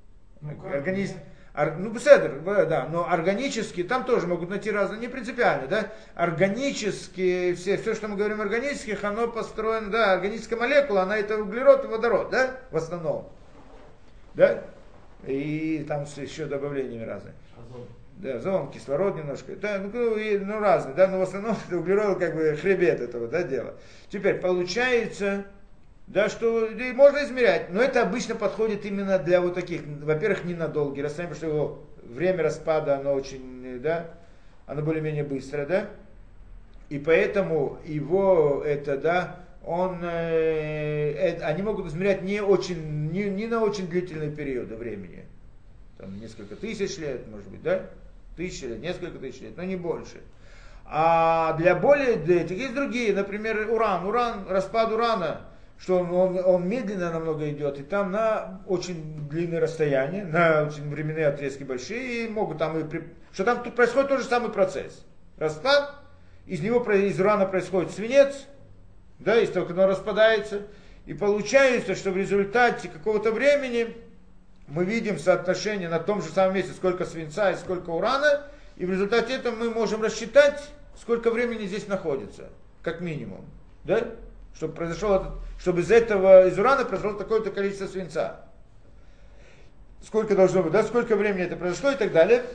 S1: Да, но органически, там тоже могут найти разные, не принципиально, да, органические, все, что мы говорим органических, оно построено, да, органическая молекула, она это углерод и водород, да, в основном, да, и там с еще добавлениями разные.
S2: Азот.
S1: Да, азот, кислород немножко, да, разные, да, но в основном это углерод как бы хребет этого, да, дела. Теперь получается, да, что можно измерять, но это обычно подходит именно для вот таких, во-первых, не на долгие расстояния, потому что его время распада, оно очень, да, оно более-менее быстро, да, и поэтому его это, да, они могут измерять не на очень длительные периоды времени, там несколько тысяч лет, может быть, да, 1000 лет, несколько тысяч лет, но не больше. А для более этих есть другие, например, распад урана, что он медленно намного идет, и там на очень длинные расстояния, на очень временные отрезки большие, и могут там что там тут происходит тот же самый процесс. Распад, из урана происходит свинец, да, из того, когда он распадается, и получается, что в результате какого-то времени мы видим соотношение на том же самом месте, сколько свинца и сколько урана, и в результате этого мы можем рассчитать, сколько времени здесь находится, как минимум, да? Чтобы из урана произошло такое-то количество свинца. Сколько должно быть, да, сколько времени это произошло и так далее.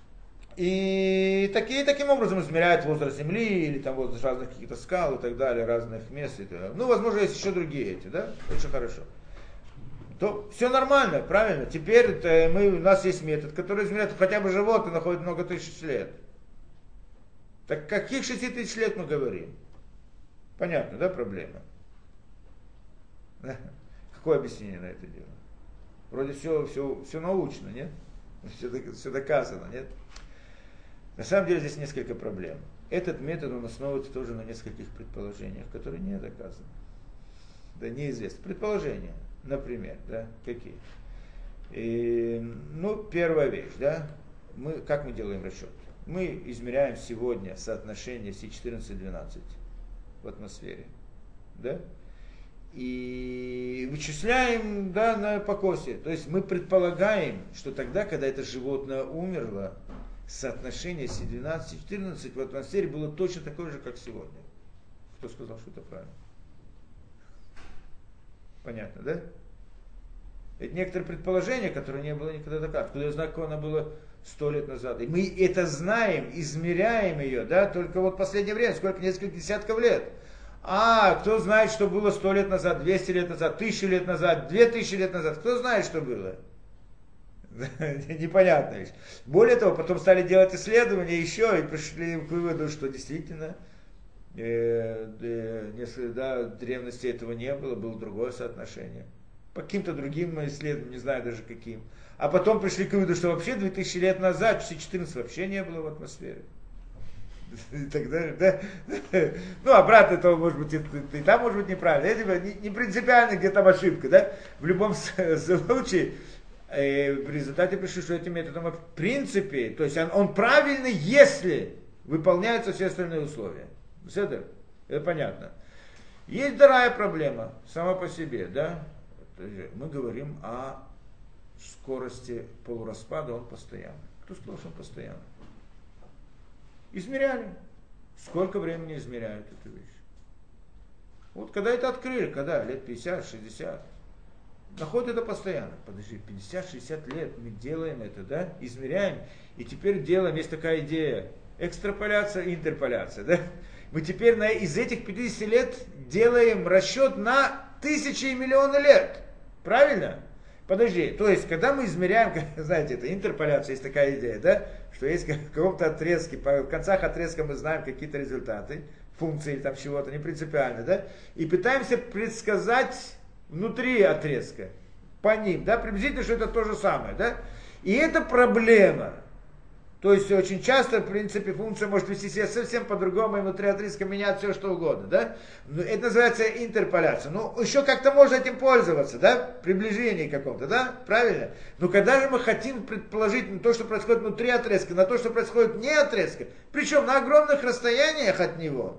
S1: И таким образом измеряют возраст Земли, или там возраст разных каких-то скал и так далее, разных мест. И так далее. Ну, возможно, есть еще другие эти, да, очень хорошо. То все нормально, правильно. Теперь у нас есть метод, который измеряет хотя бы животные, находит много тысяч лет. Так каких 6 тысяч лет мы говорим? Понятно, да, проблема? Какое объяснение на это дело? Вроде все научно, нет? Все доказано, нет? На самом деле здесь несколько проблем. Этот метод, он основывается тоже на нескольких предположениях, которые не доказаны. Да, неизвестны. Предположения, например, да, какие? Первая вещь, да, как мы делаем расчет? Мы измеряем сегодня соотношение Си14-12 в атмосфере, да? и вычисляем, да, на покосе. То есть мы предполагаем, что тогда, когда это животное умерло, соотношение C12-14 в атмосфере было точно такое же, как сегодня. Кто сказал, что это правильно? Понятно, да? Это некоторые предположения, которые не было никогда доказано. Откуда я знаю, как оно было 100 лет назад. И мы это знаем, измеряем ее, да, только вот в последнее время, сколько, несколько десятков лет. А кто знает, что было 100 лет назад, 200 лет назад, 1000 лет назад, 2000 лет назад? Кто знает, что было? Непонятно вещь. Более того, потом стали делать исследования еще и пришли к выводу, что действительно да, в древности этого не было, было другое соотношение. По каким-то другим исследованиям, не знаю даже каким. А потом пришли к выводу, что вообще 2000 лет назад, часы 14 вообще не было в атмосфере. И так далее, да? Ну, обратно этого может быть и там может быть неправильно. Это не принципиально, где там ошибка, да? В любом случае, в результате пришли, что этим методом в принципе, то есть он правильный, если выполняются все остальные условия. Все это понятно. Есть вторая проблема, сама по себе, да? Мы говорим о скорости полураспада, он постоянный. Кто сказал, что он постоянный? Измеряли. Сколько времени измеряют эту вещь? Вот когда это открыли, когда? Лет 50, 60. Находят это постоянно. Подожди, 50-60 лет мы делаем это, да? Измеряем. И теперь делаем, есть такая идея, экстраполяция, интерполяция, да? Мы теперь из этих 50 лет делаем расчет на тысячи и миллионы лет. Правильно? Подожди, то есть, когда мы измеряем, знаете, это интерполяция, есть такая идея, да, что есть в каком-то отрезке, в концах отрезка мы знаем какие-то результаты, функции или там чего-то, не принципиально, да, и пытаемся предсказать внутри отрезка, по ним, да, приблизительно, что это то же самое, да, и это проблема. То есть очень часто, в принципе, функция может вести себя совсем по-другому, и внутри отрезка менять все, что угодно, да? Это называется интерполяция. Ну, еще как-то можно этим пользоваться, да? Приближение каком-то, да? Правильно? Но когда же мы хотим предположить на то, что происходит внутри отрезка, на то, что происходит вне отрезка, причем на огромных расстояниях от него,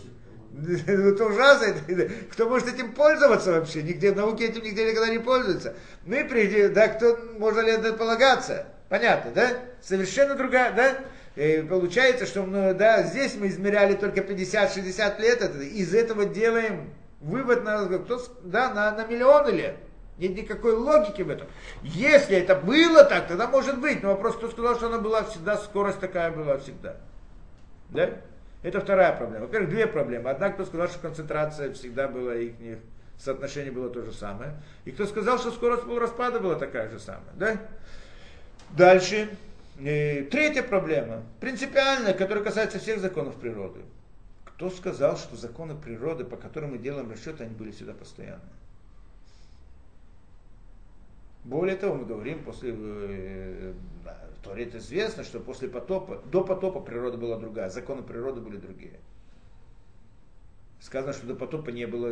S1: это ужасно, кто может этим пользоваться вообще? Нигде в науке этим нигде никогда не пользуется. Мы прежде, да, кто, можно ли это полагаться? Понятно, да? Совершенно другая, да? И получается, что да, здесь мы измеряли только 50-60 лет, из этого делаем вывод на миллионы лет. Нет никакой логики в этом. Если это было так, тогда может быть. Но вопрос, кто сказал, что она была всегда, скорость такая была всегда. Да? Это вторая проблема. Во-первых, две проблемы. Одна, кто сказал, что концентрация всегда была, их соотношение было то же самое. И кто сказал, что скорость полураспада была такая же самая. Да? Дальше. Третья проблема, принципиальная, которая касается всех законов природы. Кто сказал, что законы природы, по которым мы делаем расчеты, они были всегда постоянны? Более того, мы говорим, в Торе это известно, что после потопа, до потопа природа была другая, законы природы были другие. Сказано, что до потопа не было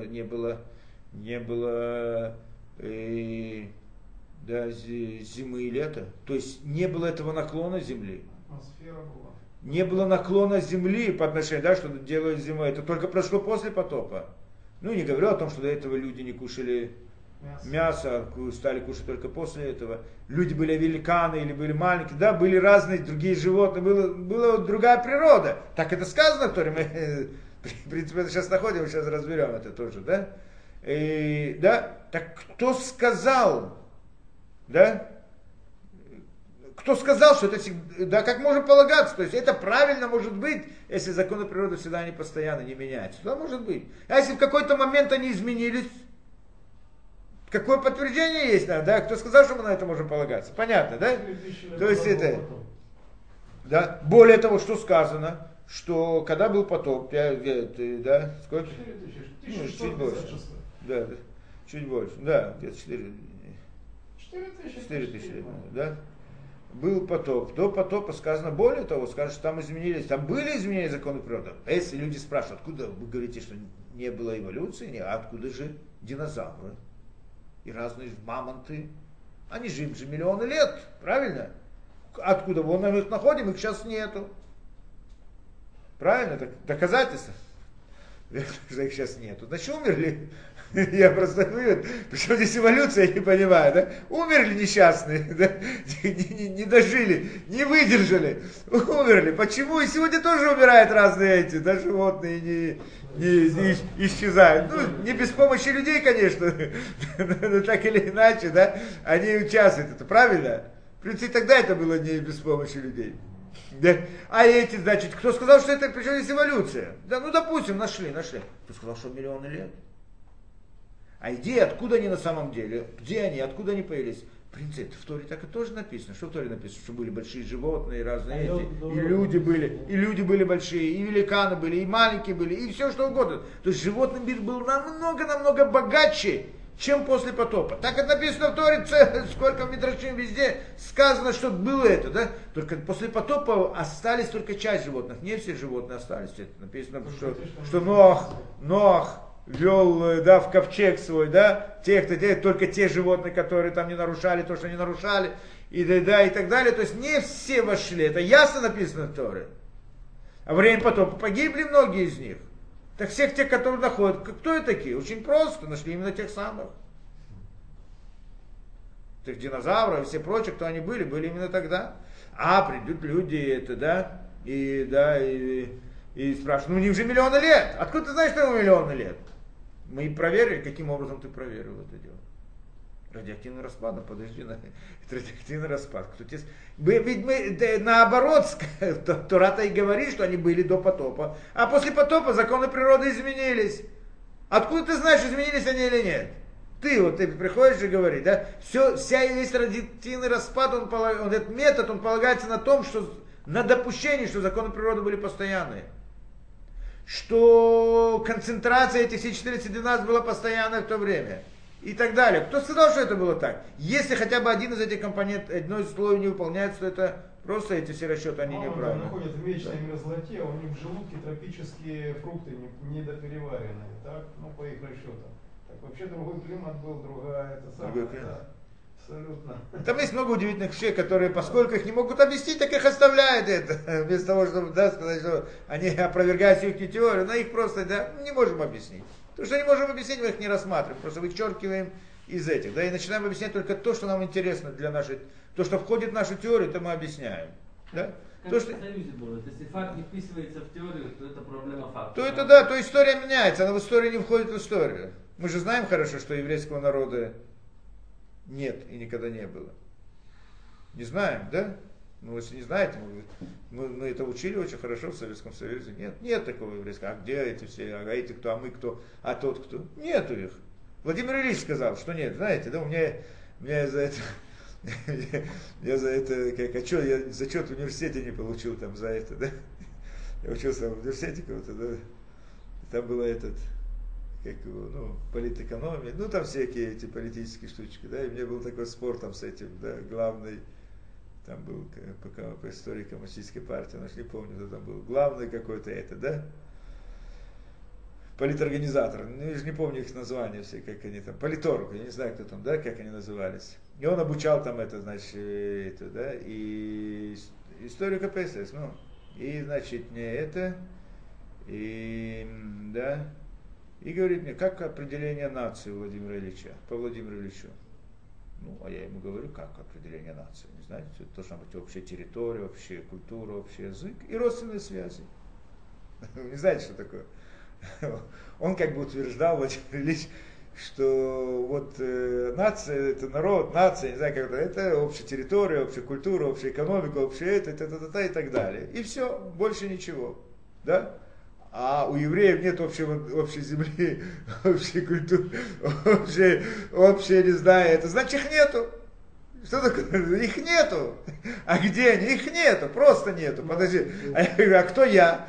S1: зимы и лета. То есть не было этого наклона Земли.
S3: Атмосфера была.
S1: Не было наклона Земли по отношению, да, что делают зимой. Это только прошло после потопа. Ну, не говорю о том, что до этого люди не кушали мясо, стали кушать только после этого. Люди были великаны или были маленькие, да, были разные другие животные, была другая природа. Так это сказано в Торе, мы, в принципе, это сейчас находим, сейчас разберем это тоже, да. И, да, так кто сказал, да? Кто сказал, что это всегда, да, как можно полагаться, то есть это правильно может быть, если законы природы всегда они постоянно не меняются, да, может быть. А если в какой-то момент они изменились, какое подтверждение есть, да? Кто сказал, что мы на это можем полагаться? Понятно, да? То есть это, да. Более того, что сказано, что когда был потоп, да, сколько?
S3: 4000,
S1: чуть больше. Да, чуть больше, да, где-то 4000 лет, да. Был потоп. До потопа сказано, более того, скажут, что там изменились, там были изменения законы природы. А если люди спрашивают, откуда вы говорите, что не было эволюции, а откуда же динозавры и разные мамонты? Они живут же миллионы лет, правильно? Откуда? Вон мы их находим, их сейчас нету. Правильно? Так, доказательства. что их сейчас нету. Значит, умерли. Я просто вывод. Причем здесь эволюция, я не понимаю, да? Умерли несчастные, да? Не дожили, не выдержали, умерли. Почему? И сегодня тоже умирают разные эти, да, животные не исчезают. Ну, не без помощи людей, конечно, но так или иначе, да, они участвуют, это правильно? В принципе, тогда это было не без помощи людей. Да? А эти, значит, кто сказал, что это причем здесь эволюция? Да, ну, допустим, нашли. Кто сказал, что миллионы лет? А идеи, откуда они на самом деле, где они, откуда они появились? В принципе, в Торе так и тоже написано. Что в Торе написано? Что были большие животные, и разные эти, и люди были большие, и великаны были, и маленькие были, и все что угодно. То есть животный мир был намного богаче, чем после потопа. Так это написано в Торе, сколько в Мидрашим везде сказано, что было это, да? Только после потопа остались только часть животных, не все животные остались. Это написано, что Ноах вел, да, в ковчег свой, да, только те животные, которые там не нарушали то, что не нарушали, и так далее. То есть не все вошли, это ясно написано в Торе. А во время потопа погибли многие из них. Так всех тех, которые находят, кто это такие? Очень просто, нашли именно тех самых. Тех динозавров и все прочие, кто они были именно тогда. А придут люди, это, да, и спрашивают, ну у них же миллионы лет. Откуда ты знаешь, что ему миллионы лет? Мы проверили, каким образом ты проверил это дело. Радиоактивный распад, это радиоактивный распад. Ведь мы наоборот, Тора-то и говорит, что они были до потопа. А после потопа законы природы изменились. Откуда ты знаешь, изменились они или нет? Ты приходишь и говоришь, да? Весь радиоактивный распад, этот метод, он полагается на том, что на допущении, что законы природы были постоянные. Что концентрация этих всех 412 была постоянной в то время. И так далее. Кто сказал, что это было так? Если хотя бы один из этих компонентов, одно из слоев не выполняется, то это просто эти все расчеты, они неправильные.
S3: Находят в вечной мерзлоте, а у них в желудке тропические фрукты недопереваренные, так? Ну, по их расчетам. Так, вообще другой климат был, другая, это самое, да. Абсолютно.
S1: Там есть много удивительных вещей, которые, поскольку их не могут объяснить, так их оставляют это. Вместо того, чтобы сказать, что они опровергают всю их теорию, но их просто не можем объяснить. То, что не можем объяснить, мы их не рассматриваем, просто вычеркиваем из этих. Да, и начинаем объяснять только то, что нам интересно для нашей, то, что входит в нашу теорию, то мы объясняем. Да?
S2: Как
S1: то,
S2: в Союзе было, если факт не вписывается в теорию, то это проблема факта.
S1: То это да, то история меняется, она в историю не входит в историю. Мы же знаем хорошо, что еврейского народа нет и никогда не было. Не знаем, да? Ну, если не знаете, мы это учили очень хорошо в Советском Союзе. Нет такого еврейского. А где эти все? А эти кто? А мы кто? А тот кто? Нету их. Владимир Ильич сказал, что нет. Знаете, да, у меня за это... Я за это, как отчет, я зачет в университете не получил там за это, да? Я учился в университете какого-то, да? Там было политэкономия, ну там всякие эти политические штучки, да, и у меня был такой спор там с этим, да, главный, там был по истории коммунистической партии, я не помню, кто там был, главный какой-то это, да, политорганизатор, ну я же не помню их названия все, как они там, политорг, я не знаю, кто там, да, как они назывались. И он обучал там это, значит, это, да, и историю КПСС, ну, и, значит, не это, и, да, и говорит мне, как определение нации Владимира Ильича, по Владимиру Ильичу. Ну, а я ему говорю, как определение нации, не знаете, это должна быть общая территория, общая культура, общий язык и родственные связи. Вы не знаете, что такое? Он как бы утверждал, Владимир Ильич, что вот нация, это народ, нация, не знаю, как это общая территория, общая культура, общая экономика, общая это и так далее. И все, больше ничего. Да? А у евреев нет общей земли, общей культуры, общей, не знаю, это значит их нету. Что такое? Их нету. А где они? Их нету, просто нету. Подожди. А я говорю, а кто я?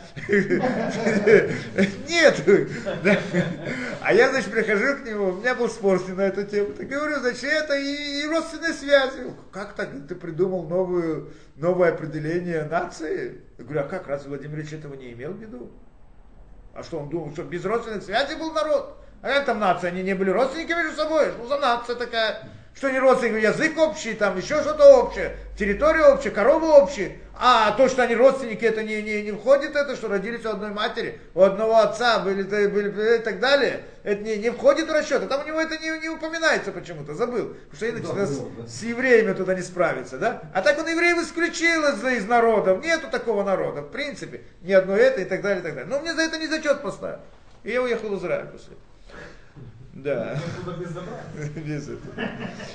S1: Нету. А я, значит, прихожу к нему, у меня был спор с ним на эту тему. Так говорю, значит, это и родственные связи. Как так ты придумал новое определение нации? Я говорю, а как, разве Владимир Ильич этого не имел в виду? А что он думал, что без родственных связей был народ? А как там нация? Они не были родственниками между собой? Что за нация такая? Что они родственники, язык общий, там еще что-то общее, территория общая, коровы общие. А то, что они родственники, это не входит, это что родились у одной матери, у одного отца были и так далее. Это не входит в расчет. А там у него это не упоминается почему-то, забыл. Потому что с евреями туда не справится, да? А так он евреев исключил из народов. Нету такого народа, в принципе. Ни одно это и так далее, и так далее. Но мне за это не зачет поставил. И я уехал в Израиль после. Да.
S3: Без добра.
S1: Без этого.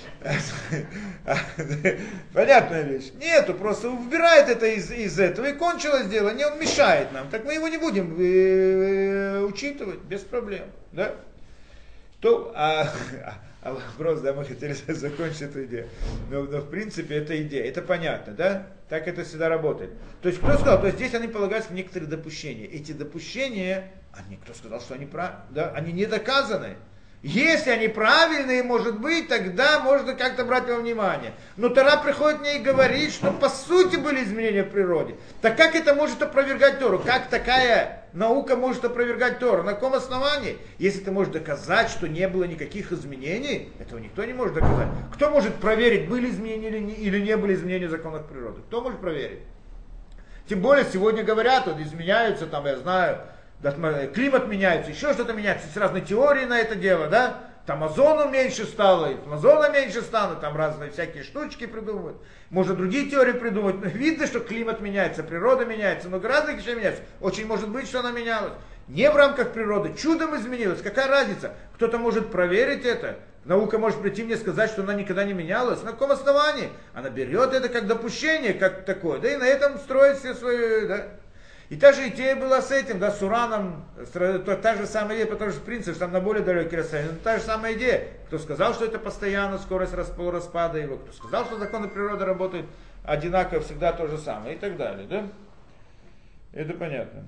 S1: Понятная вещь. Нету, просто убирает это из этого. И кончилось дело, не он мешает нам. Так мы его не будем учитывать без проблем. Да? Вопрос, да, мы хотели закончить эту идею. Но в принципе это идея, это понятно, да? Так это всегда работает. То есть кто сказал, то есть здесь они полагаются на некоторые допущения. Эти допущения, кто сказал, что они да, они не доказаны. Если они правильные, может быть, тогда можно как-то брать во внимание. Но Тора приходит мне и говорит, что по сути были изменения в природе. Так как это может опровергать Тору? Как такая наука может опровергать Тору? На каком основании? Если ты можешь доказать, что не было никаких изменений, этого никто не может доказать. Кто может проверить, были изменения или не были изменения в законах природы? Кто может проверить? Тем более сегодня говорят, вот изменяются, там, я знаю, климат меняется, еще что-то меняется, есть разные теории на это дело, да? Там озону меньше стало, озона меньше станут, там разные всякие штучки придумывают. Можно другие теории придумать. Но видно, что климат меняется, природа меняется, много разных вещей меняется. Очень может быть, что она менялась. Не в рамках природы, чудом изменилась. Какая разница? Кто-то может проверить это. Наука может прийти мне сказать, что она никогда не менялась. На каком основании? Она берет это как допущение, как такое. Да и на этом строит все свои... Да? И та же идея была с этим, да, с ураном, та же самая идея, потому что принцип, что там на более далекий расстояние, но та же самая идея. Кто сказал, что это постоянно скорость распада его, кто сказал, что законы природы работают одинаково, всегда то же самое и так далее, да? Это понятно.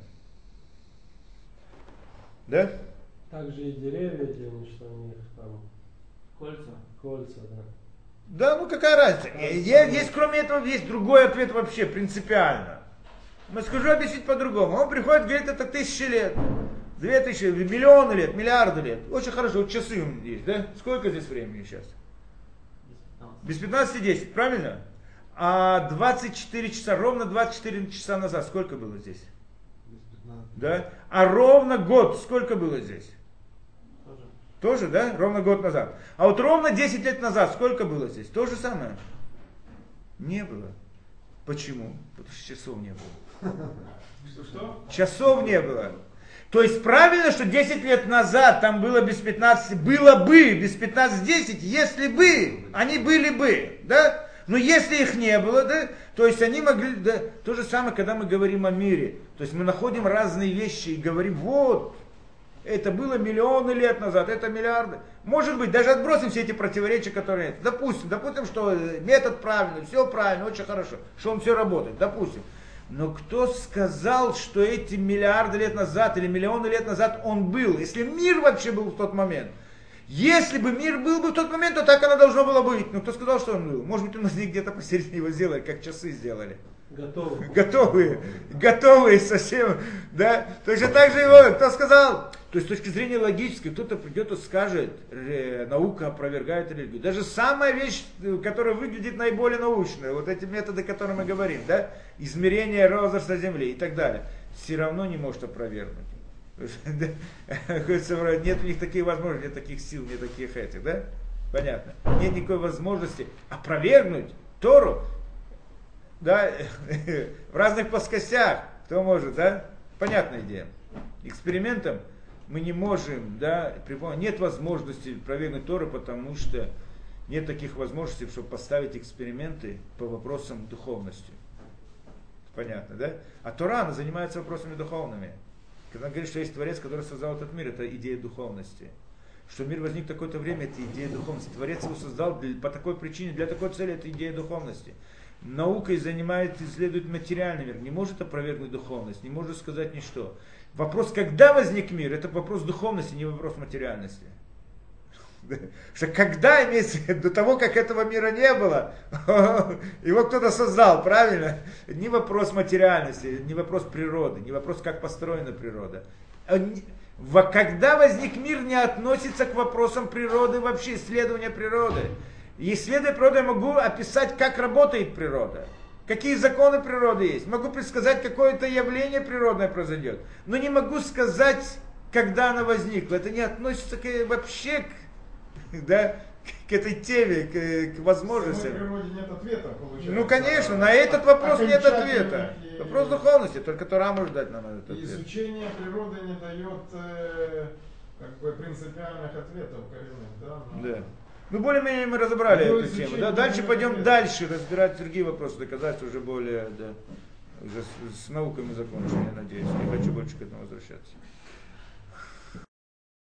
S1: Да?
S4: Также и деревья, что у них там кольца, да.
S1: Да, ну какая разница? Есть, кроме этого, есть другой ответ вообще, принципиально. Но скажу объяснить по-другому. Он приходит, говорит, это 1000 лет, 2000, миллионы лет, миллиарды лет. Очень хорошо, вот часы у меня есть, да? Сколько здесь времени сейчас? Без 15:10, правильно? А 24 часа, ровно 24 часа назад, сколько было здесь?
S3: Без 15.
S1: Да? А ровно год, сколько было здесь? Тоже, да? Ровно год назад. А вот ровно 10 лет назад, сколько было здесь? То же самое. Не было. Почему? Потому что часов не было.
S3: Что?
S1: Часов не было. То есть правильно, что 10 лет назад там было без 15, было бы без 15-10, если бы, они были бы, да? Но если их не было, да, то есть они могли, да, то же самое, когда мы говорим о мире. То есть мы находим разные вещи и говорим, вот, это было миллионы лет назад, это миллиарды. Может быть, даже отбросим все эти противоречия, которые нет. Допустим, что метод правильный, все правильно, очень хорошо, что он все работает, допустим. Но кто сказал, что эти миллиарды лет назад или миллионы лет назад он был? Если мир вообще был в тот момент. Если бы мир был бы в тот момент, то так оно должно было быть. Но кто сказал, что он был? Может быть, у нас где-то посередине его сделали, как часы сделали. Готовые совсем, да? Точно так же его, кто сказал? То есть с точки зрения логической, кто-то придет и скажет, наука опровергает религию. Даже самая вещь, которая выглядит наиболее научной, вот эти методы, о которых мы говорим, да? Измерение возраста Земли и так далее, все равно не может опровергнуть. Нет у них таких возможностей, нет таких сил, нет таких этих, да? Понятно. Нет никакой возможности опровергнуть Тору, да, в разных плоскостях, кто может, да? Понятная идея. Экспериментом мы не можем, да, нет возможности проверить Тору, потому что нет таких возможностей, чтобы поставить эксперименты по вопросам духовности. Понятно, да? А Тора, она занимается вопросами духовными. Когда он говорит, что есть Творец, который создал этот мир, это идея духовности. Что мир возник в такое-то время, это идея духовности. Творец его создал по такой причине, для такой цели, это идея духовности. Наукой исследует материальный мир, не может опровергнуть духовность, не может сказать ничто. Вопрос, когда возник мир, это вопрос духовности, не вопрос материальности. Что когда имеется до того, как этого мира не было, его кто-то создал, правильно? Не вопрос материальности, не вопрос природы, не вопрос, как построена природа. Когда возник мир, не относится к вопросам природы, вообще исследования природы. И исследуя природу, я могу описать, как работает природа. Какие законы природы есть. Могу предсказать, какое-то явление природное произойдет. Но не могу сказать, когда оно возникло. Это не относится вообще к этой теме, к возможностям.
S3: В природе нет ответа, получается.
S1: Ну, конечно, на этот вопрос нет ответа. Вопрос духовности, только Тора может дать нам этот ответ.
S3: Изучение природы не дает принципиальных ответов коренных, да?
S1: Да. Ну, более-менее мы разобрали эту тему. Да? Дальше пойдем дальше разбирать другие вопросы, доказательства уже более, уже с науками закончим, я надеюсь. Не хочу больше к этому возвращаться.